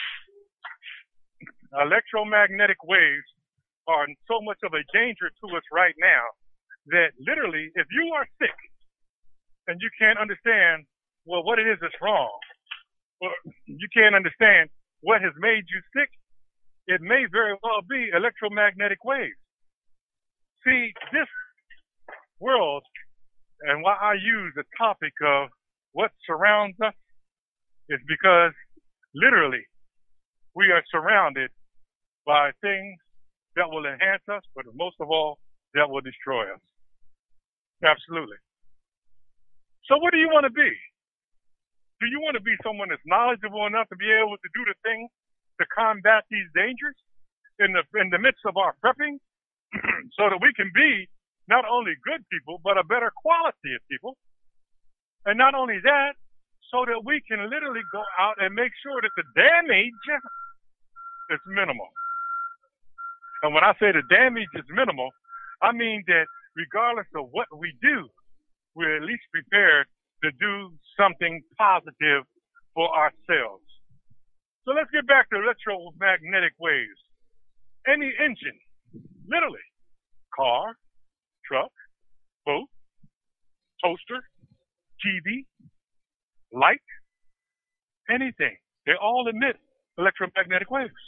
Electromagnetic waves are so much of a danger to us right now that literally, if you are sick and you can't understand, well, what it is that's wrong, or you can't understand what has made you sick, it may very well be electromagnetic waves. See, this world, and why I use the topic of what surrounds us, is because literally we are surrounded by things that will enhance us, but most of all, that will destroy us. Absolutely. So what do you want to be? Do you want to be someone that's knowledgeable enough to be able to do the things to combat these dangers in the midst of our prepping so that we can be not only good people, but a better quality of people? And not only that, so that we can literally go out and make sure that the damage is minimal. And when I say the damage is minimal, I mean that regardless of what we do, we're at least prepared to do something positive for ourselves. So let's get back to electromagnetic waves. Any engine, literally, car, truck, boat, toaster, TV, light, anything, they all emit electromagnetic waves.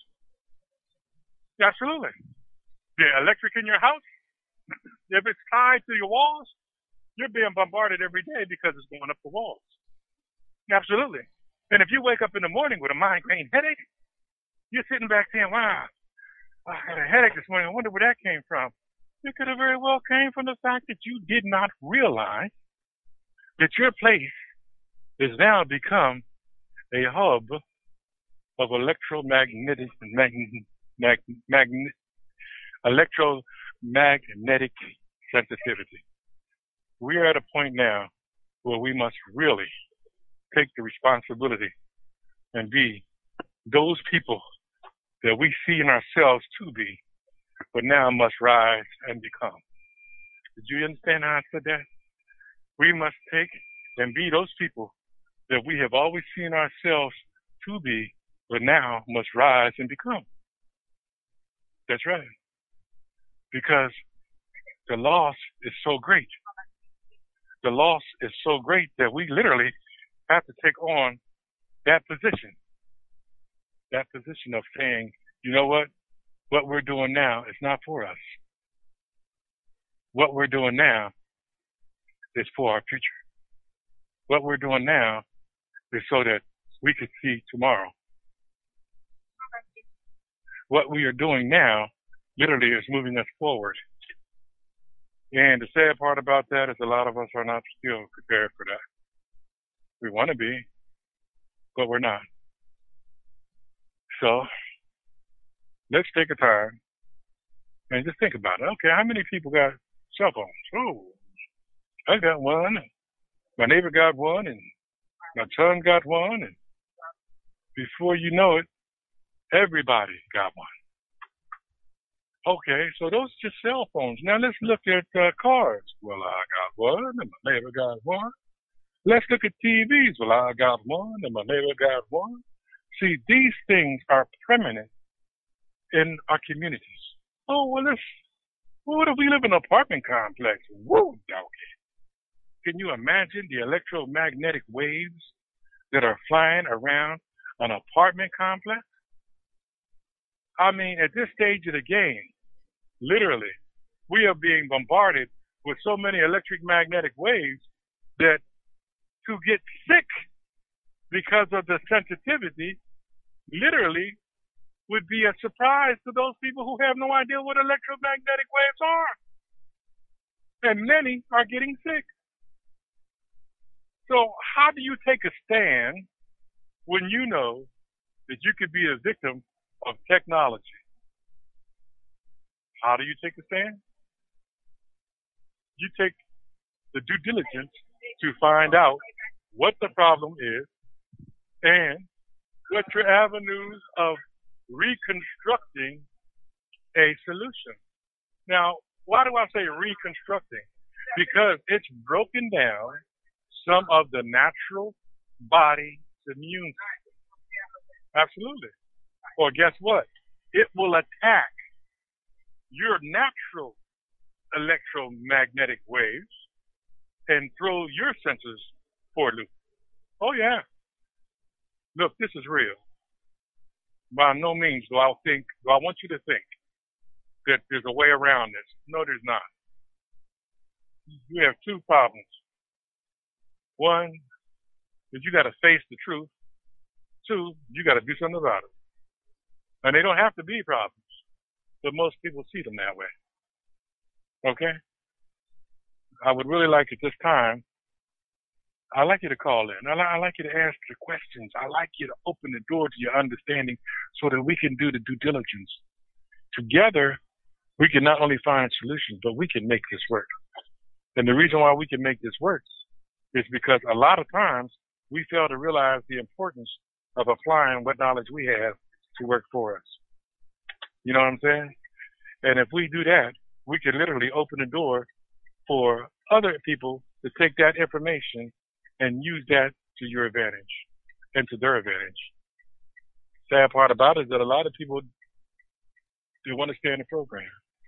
Absolutely. The electric in your house, if it's tied to your walls, you're being bombarded every day because it's going up the walls. Absolutely. And if you wake up in the morning with a migraine headache, you're sitting back saying, wow, I had a headache this morning. I wonder where that came from. It could have very well came from the fact that you did not realize that your place has now become a hub of electromagnetic sensitivity. We are at a point now where we must really take the responsibility and be those people that we see in ourselves to be, but now must rise and become. Did you understand how I said that? We must take and be those people that we have always seen ourselves to be, but now must rise and become. That's right. Because the loss is so great. The loss is so great that we literally have to take on that position of saying, you know what we're doing now is not for us. What we're doing now is for our future. What we're doing now is so that we could see tomorrow. What we are doing now literally is moving us forward. And the sad part about that is a lot of us are not still prepared for that. We want to be, but we're not. So let's take a time and just think about it. Okay, how many people got cell phones? Oh, I got one. My neighbor got one, and my son got one, and before you know it, everybody got one. Okay, so those are just cell phones. Now let's look at cars. Well, I got one, and my neighbor got one. Let's look at TVs. Well, I got one, and my neighbor got one. See, these things are permanent in our communities. Oh, well, what if we live in an apartment complex? Woo, doggy. Can you imagine the electromagnetic waves that are flying around an apartment complex? I mean, at this stage of the game, literally, we are being bombarded with so many electromagnetic waves that to get sick because of the sensitivity literally would be a surprise to those people who have no idea what electromagnetic waves are. And many are getting sick. So how do you take a stand when you know that you could be a victim of technology? How do you take a stand? You take the due diligence to find out what the problem is and what your avenues of reconstructing a solution. Now, why do I say reconstructing? Because it's broken down some of the natural body's immune system. Absolutely. Or guess what? It will attack your natural electromagnetic waves and throw your senses for a loop. Oh, yeah. Look, this is real. By no means do I want you to think that there's a way around this. No, there's not. You have two problems. One is you got to face the truth. Two, you got to do something about it. And they don't have to be problems, but most people see them that way. Okay? I would really like at this time, I'd like you to call in. I'd like you to ask your questions. I'd like you to open the door to your understanding so that we can do the due diligence. Together, we can not only find solutions, but we can make this work. And the reason why we can make this work is because a lot of times we fail to realize the importance of applying what knowledge we have to work for us. You know what I'm saying? And if we do that, we can literally open the door for other people to take that information and use that to your advantage and to their advantage. Sad part about it is that a lot of people, they want to stay in the program.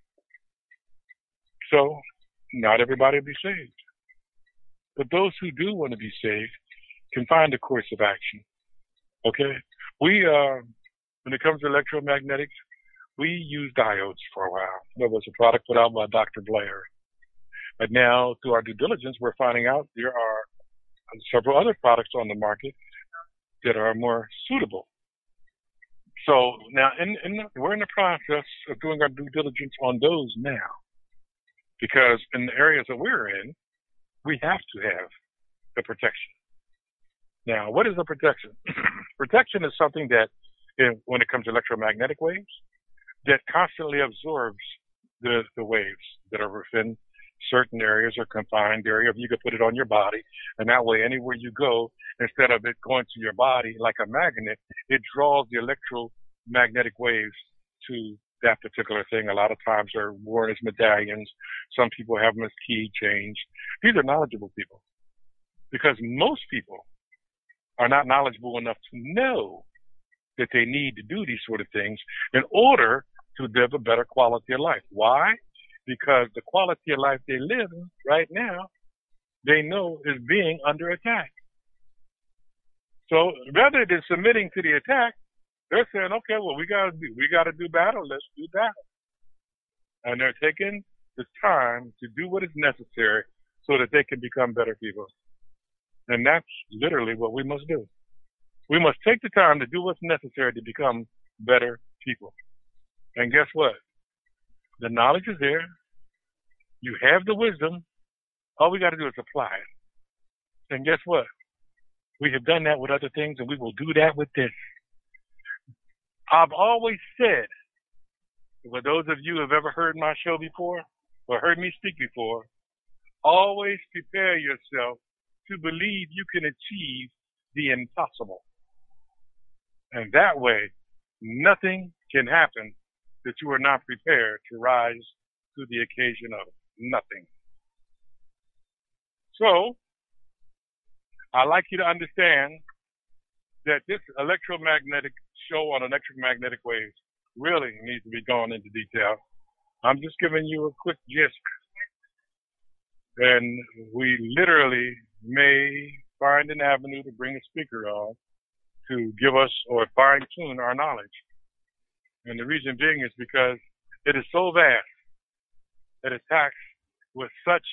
So not everybody will be saved. But those who do want to be saved can find a course of action. Okay? We, when it comes to electromagnetics, we used diodes for a while. That was a product put out by Dr. Blair. But now, through our due diligence, we're finding out there are several other products on the market that are more suitable. So now, we're in the process of doing our due diligence on those now, because in the areas that we're in, we have to have the protection. Now, what is the protection? Protection is something that, when it comes to electromagnetic waves, that constantly absorbs the waves that are within certain areas or confined area. You could put it on your body, and that way, anywhere you go, instead of it going to your body like a magnet, it draws the electromagnetic waves to that particular thing. A lot of times they're worn as medallions. Some people have them as keychains. These are knowledgeable people, because most people are not knowledgeable enough to know that they need to do these sort of things in order to live a better quality of life. Why? Because the quality of life they live in right now, they know is being under attack. So rather than submitting to the attack, they're saying, okay, well, we got to do battle. Let's do battle. And they're taking the time to do what is necessary so that they can become better people. And that's literally what we must do. We must take the time to do what's necessary to become better people. And guess what? The knowledge is there. You have the wisdom. All we got to do is apply it. And guess what? We have done that with other things, and we will do that with this. I've always said, for those of you who have ever heard my show before or heard me speak before, always prepare yourself to believe you can achieve the impossible. And that way, nothing can happen that you are not prepared to rise to the occasion of. Nothing. So, I'd like you to understand that this electromagnetic show on electromagnetic waves really needs to be gone into detail. I'm just giving you a quick gist. And we literally may find an avenue to bring a speaker on to give us or fine-tune our knowledge. And the reason being is because it is so vast, it attacks with such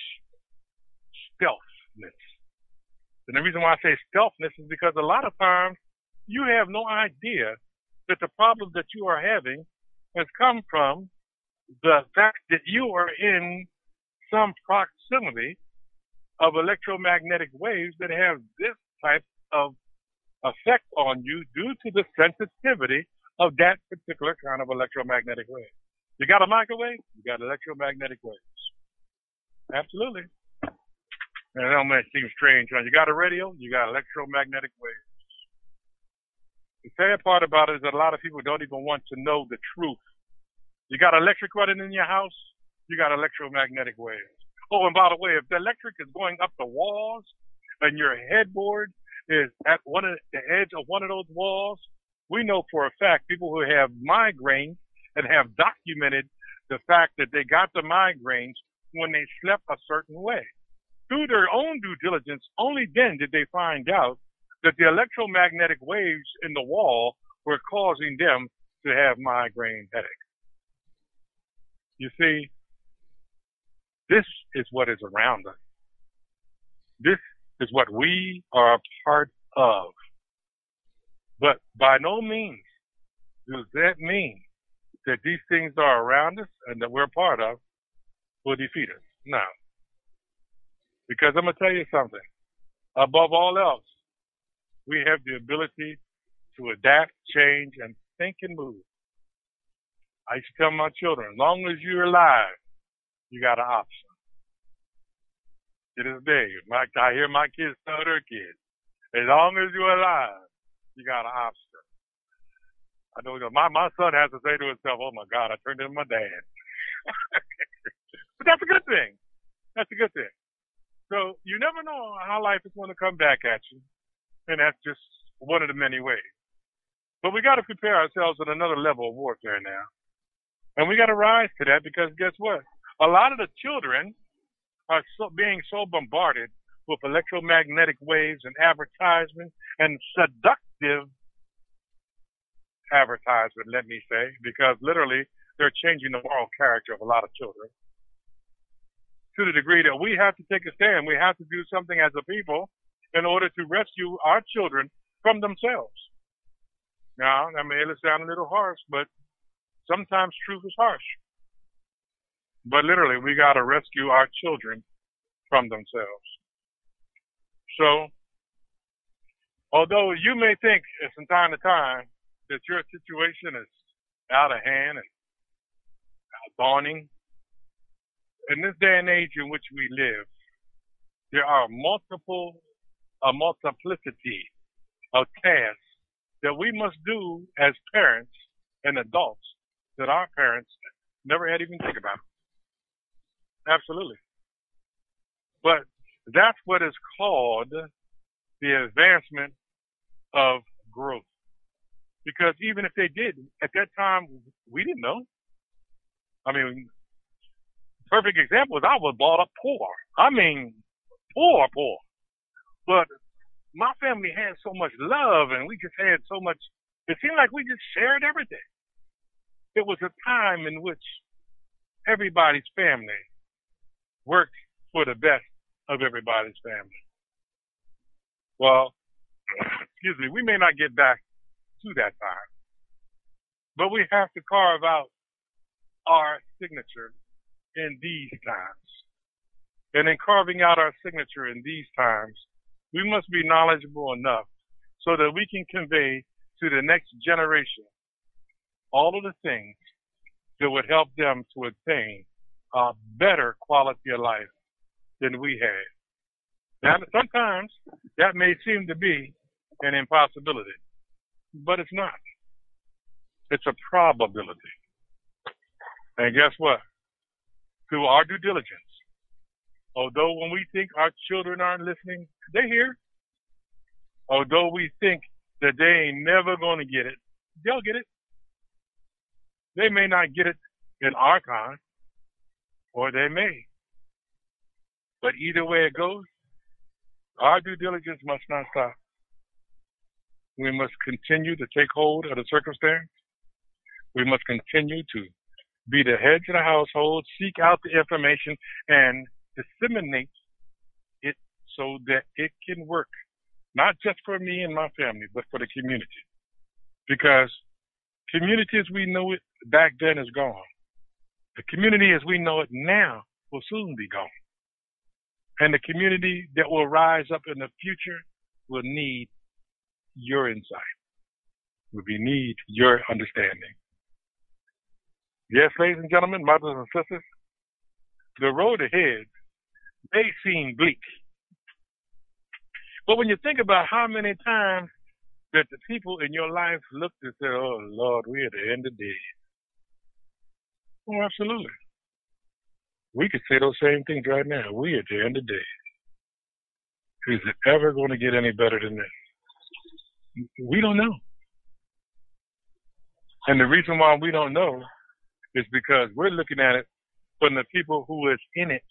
stealthness. And the reason why I say stealthness is because a lot of times you have no idea that the problem that you are having has come from the fact that you are in some proximity of electromagnetic waves that have this type of effect on you due to the sensitivity of that particular kind of electromagnetic wave. You got a microwave, you got electromagnetic waves. Absolutely. And it don't seem strange. You got a radio, you got electromagnetic waves. The sad part about it is that a lot of people don't even want to know the truth. You got electric running in your house, you got electromagnetic waves. Oh, and by the way, if the electric is going up the walls and your headboard is at the edge of one of those walls, we know for a fact people who have migraines and have documented the fact that they got the migraines when they slept a certain way. Through their own due diligence, only then did they find out that the electromagnetic waves in the wall were causing them to have migraine headaches. You see, this is what is around us. This is what we are a part of. But by no means does that mean that these things are around us and that we're a part of will defeat us. No. Because I'm going to tell you something. Above all else, we have the ability to adapt, change, and think and move. I used to tell my children, as long as you're alive, you got an option. To this day, I hear my kids tell their kids, as long as you're alive, you got an option. I know my son has to say to himself, oh my God, I turned into my dad. But that's a good thing. That's a good thing. So you never know how life is going to come back at you. And that's just one of the many ways. But we got to prepare ourselves at another level of warfare now. And we got to rise to that because guess what? A lot of the children are being so bombarded with electromagnetic waves and advertisements and seductive advertisement, let me say, because literally they're changing the moral character of a lot of children. To the degree that we have to take a stand, we have to do something as a people in order to rescue our children from themselves. Now, that may sound a little harsh, but sometimes truth is harsh. But literally, we got to rescue our children from themselves. So, although you may think from time to time that your situation is out of hand and dawning, in this day and age in which we live, there are a multiplicity of tasks that we must do as parents and adults that our parents never had even think about. Absolutely. But that's what is called the advancement of growth. Because even if they did, at that time, we didn't know. I mean, perfect example is I was brought up poor. I mean, poor. But my family had so much love, and we just had so much. It seemed like we just shared everything. It was a time in which everybody's family worked for the best of everybody's family. Well, excuse me, we may not get back to that time, but we have to carve out our signature in these times. And in carving out our signature in these times, we must be knowledgeable enough so that we can convey to the next generation all of the things that would help them to attain a better quality of life than we had. Now, sometimes that may seem to be an impossibility, but it's not. It's a probability. And guess what? Through our due diligence, although when we think our children aren't listening, they're here. Although we think that they ain't never going to get it, they'll get it. They may not get it in our time, or they may. But either way it goes, our due diligence must not stop. We must continue to take hold of the circumstance. We must continue to be the heads of the household, seek out the information, and disseminate it so that it can work, not just for me and my family, but for the community. Because community as we know it back then is gone. The community as we know it now will soon be gone. And the community that will rise up in the future will need your insight, will need your understanding. Yes, ladies and gentlemen, mothers and sisters, the road ahead may seem bleak. But when you think about how many times that the people in your life looked and said, oh, Lord, we're at the end of the day. Oh, absolutely. We could say those same things right now. We're at the end of the day. Is it ever going to get any better than this? We don't know. And the reason why we don't know is because we're looking at it from the people who is in it.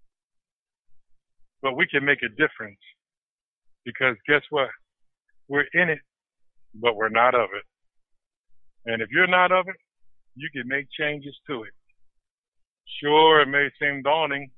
But we can make a difference because guess what? We're in it, but we're not of it. And if you're not of it, you can make changes to it. Sure, it may seem daunting,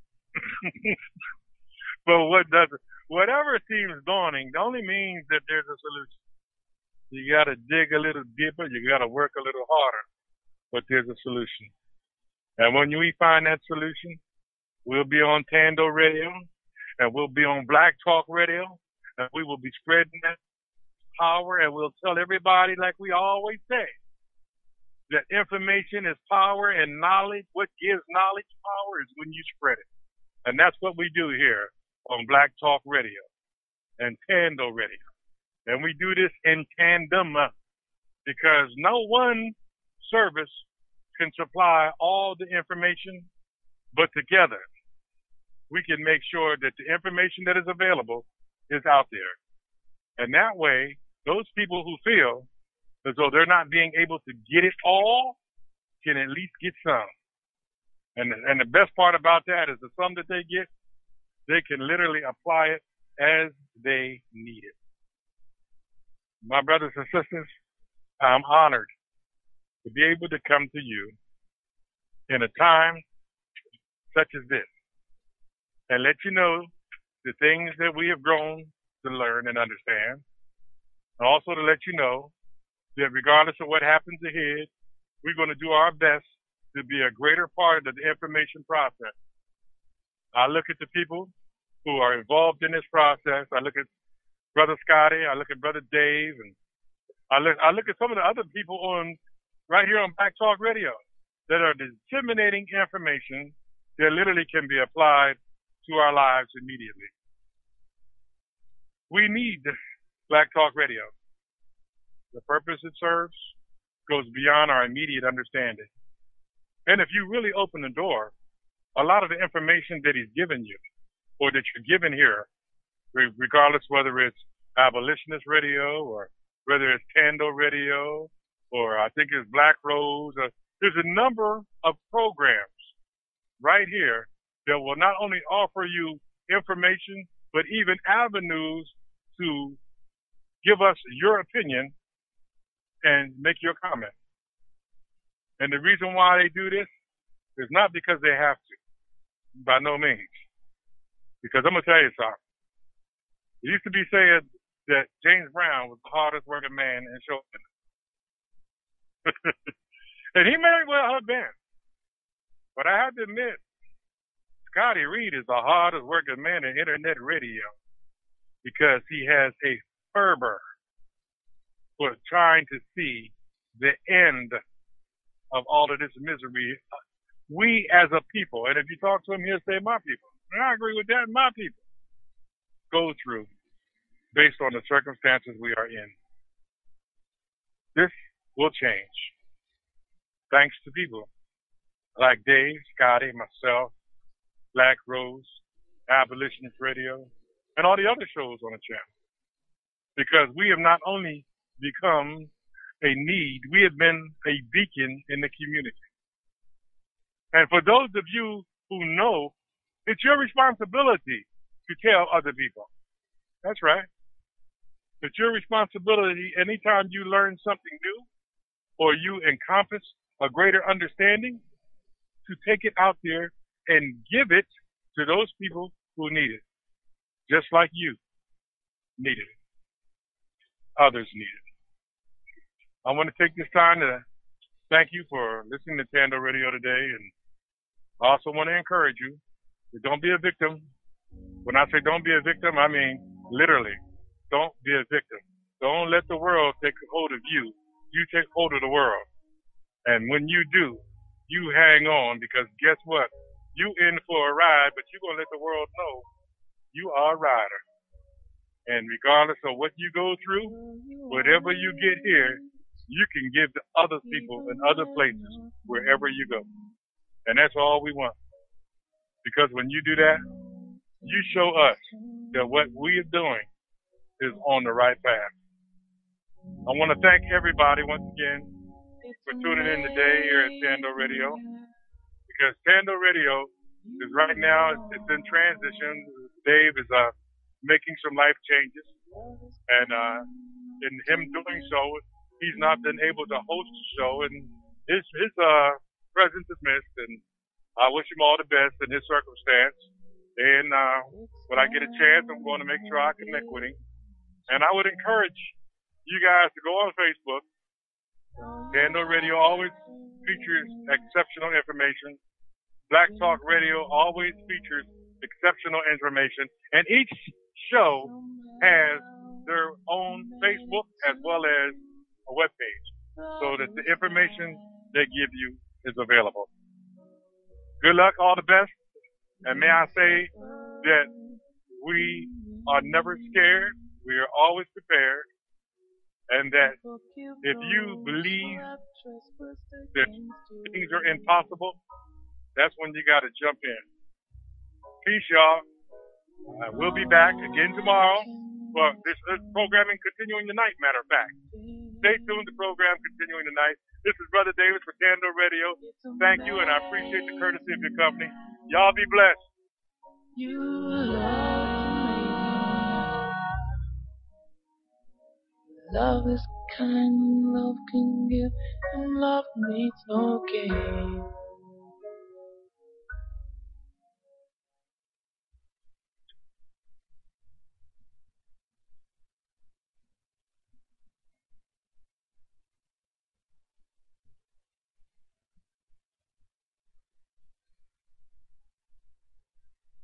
but whatever seems daunting only means that there's a solution. You got to dig a little deeper. You got to work a little harder, but there's a solution. And when we find that solution, we'll be on Tando Radio, and we'll be on Black Talk Radio, and we will be spreading that power, and we'll tell everybody, like we always say, that information is power and knowledge. What gives knowledge power is when you spread it. And that's what we do here on Black Talk Radio and Tando Radio. And we do this in tandem because no one service can supply all the information, but together we can make sure that the information that is available is out there. And that way, those people who feel as though they're not being able to get it all can at least get some. And the best part about that is the some that they get, they can literally apply it as they need it. My brothers and sisters, I'm honored to be able to come to you in a time such as this and let you know the things that we have grown to learn and understand. And also to let you know that regardless of what happens ahead, we're going to do our best to be a greater part of the information process. I look at the people who are involved in this process. I look at Brother Scotty. I look at Brother Dave. And I look at some of the other people right here on Black Talk Radio that are disseminating information that literally can be applied to our lives immediately. We need Black Talk Radio. The purpose it serves goes beyond our immediate understanding. And if you really open the door, a lot of the information that he's given you or that you're given here, regardless whether it's abolitionist radio or whether it's Tando Radio or I think it's Black Rose. There's a number of programs right here that will not only offer you information, but even avenues to give us your opinion and make your comment. And the reason why they do this is not because they have to, by no means. Because I'm going to tell you something. It used to be said that James Brown was the hardest working man in show business. And he may well have been. But I have to admit, Scotty Reed is the hardest working man in internet radio because he has a fervor for trying to see the end of all of this misery. We as a people, and if you talk to him, he'll say my people. And I agree with that, my people go through based on the circumstances we are in. This will change thanks to people like Dave, Scotty, myself, Black Rose, Abolitionist Radio, and all the other shows on the channel. Because we have not only become a need, we have been a beacon in the community. And for those of you who know, it's your responsibility to tell other people. That's right. It's your responsibility anytime you learn something new or you encompass a greater understanding to take it out there and give it to those people who need it, just like you need it. Others need it. I want to take this time to thank you for listening to Tando Radio today, and I also want to encourage you to don't be a victim. When I say don't be a victim, I mean literally, don't be a victim. Don't let the world take hold of you. You take hold of the world. And when you do, you hang on, because guess what? You in for a ride, but you're going to let the world know you are a rider. And regardless of what you go through, whatever you get here, you can give to other people in other places, wherever you go. And that's all we want. Because when you do that, you show us that what we are doing is on the right path. I want to thank everybody once again for tuning in today here at Tando Radio. Because Tando Radio is right now, it's in transition. Dave is making some life changes. And in him doing so, he's not been able to host the show. And his presence is missed. And I wish him all the best in his circumstance. And when I get a chance, I'm going to make sure I connect with him. And I would encourage you guys to go on Facebook. Tando Radio always features exceptional information. Black Talk Radio always features exceptional information. And each show has their own Facebook as well as a webpage, so that the information they give you is available. Good luck, all the best. And may I say that we are never scared. We are always prepared. And that if you believe that things are impossible, that's when you got to jump in. Peace, y'all. We'll be back again tomorrow. Well, this programming continuing tonight, matter of fact. Stay tuned to program continuing tonight. This is Brother Davis for Tando Radio. Thank you, and I appreciate the courtesy of your company. Y'all be blessed. You love me. Love is kind, love can give, and love needs no gain.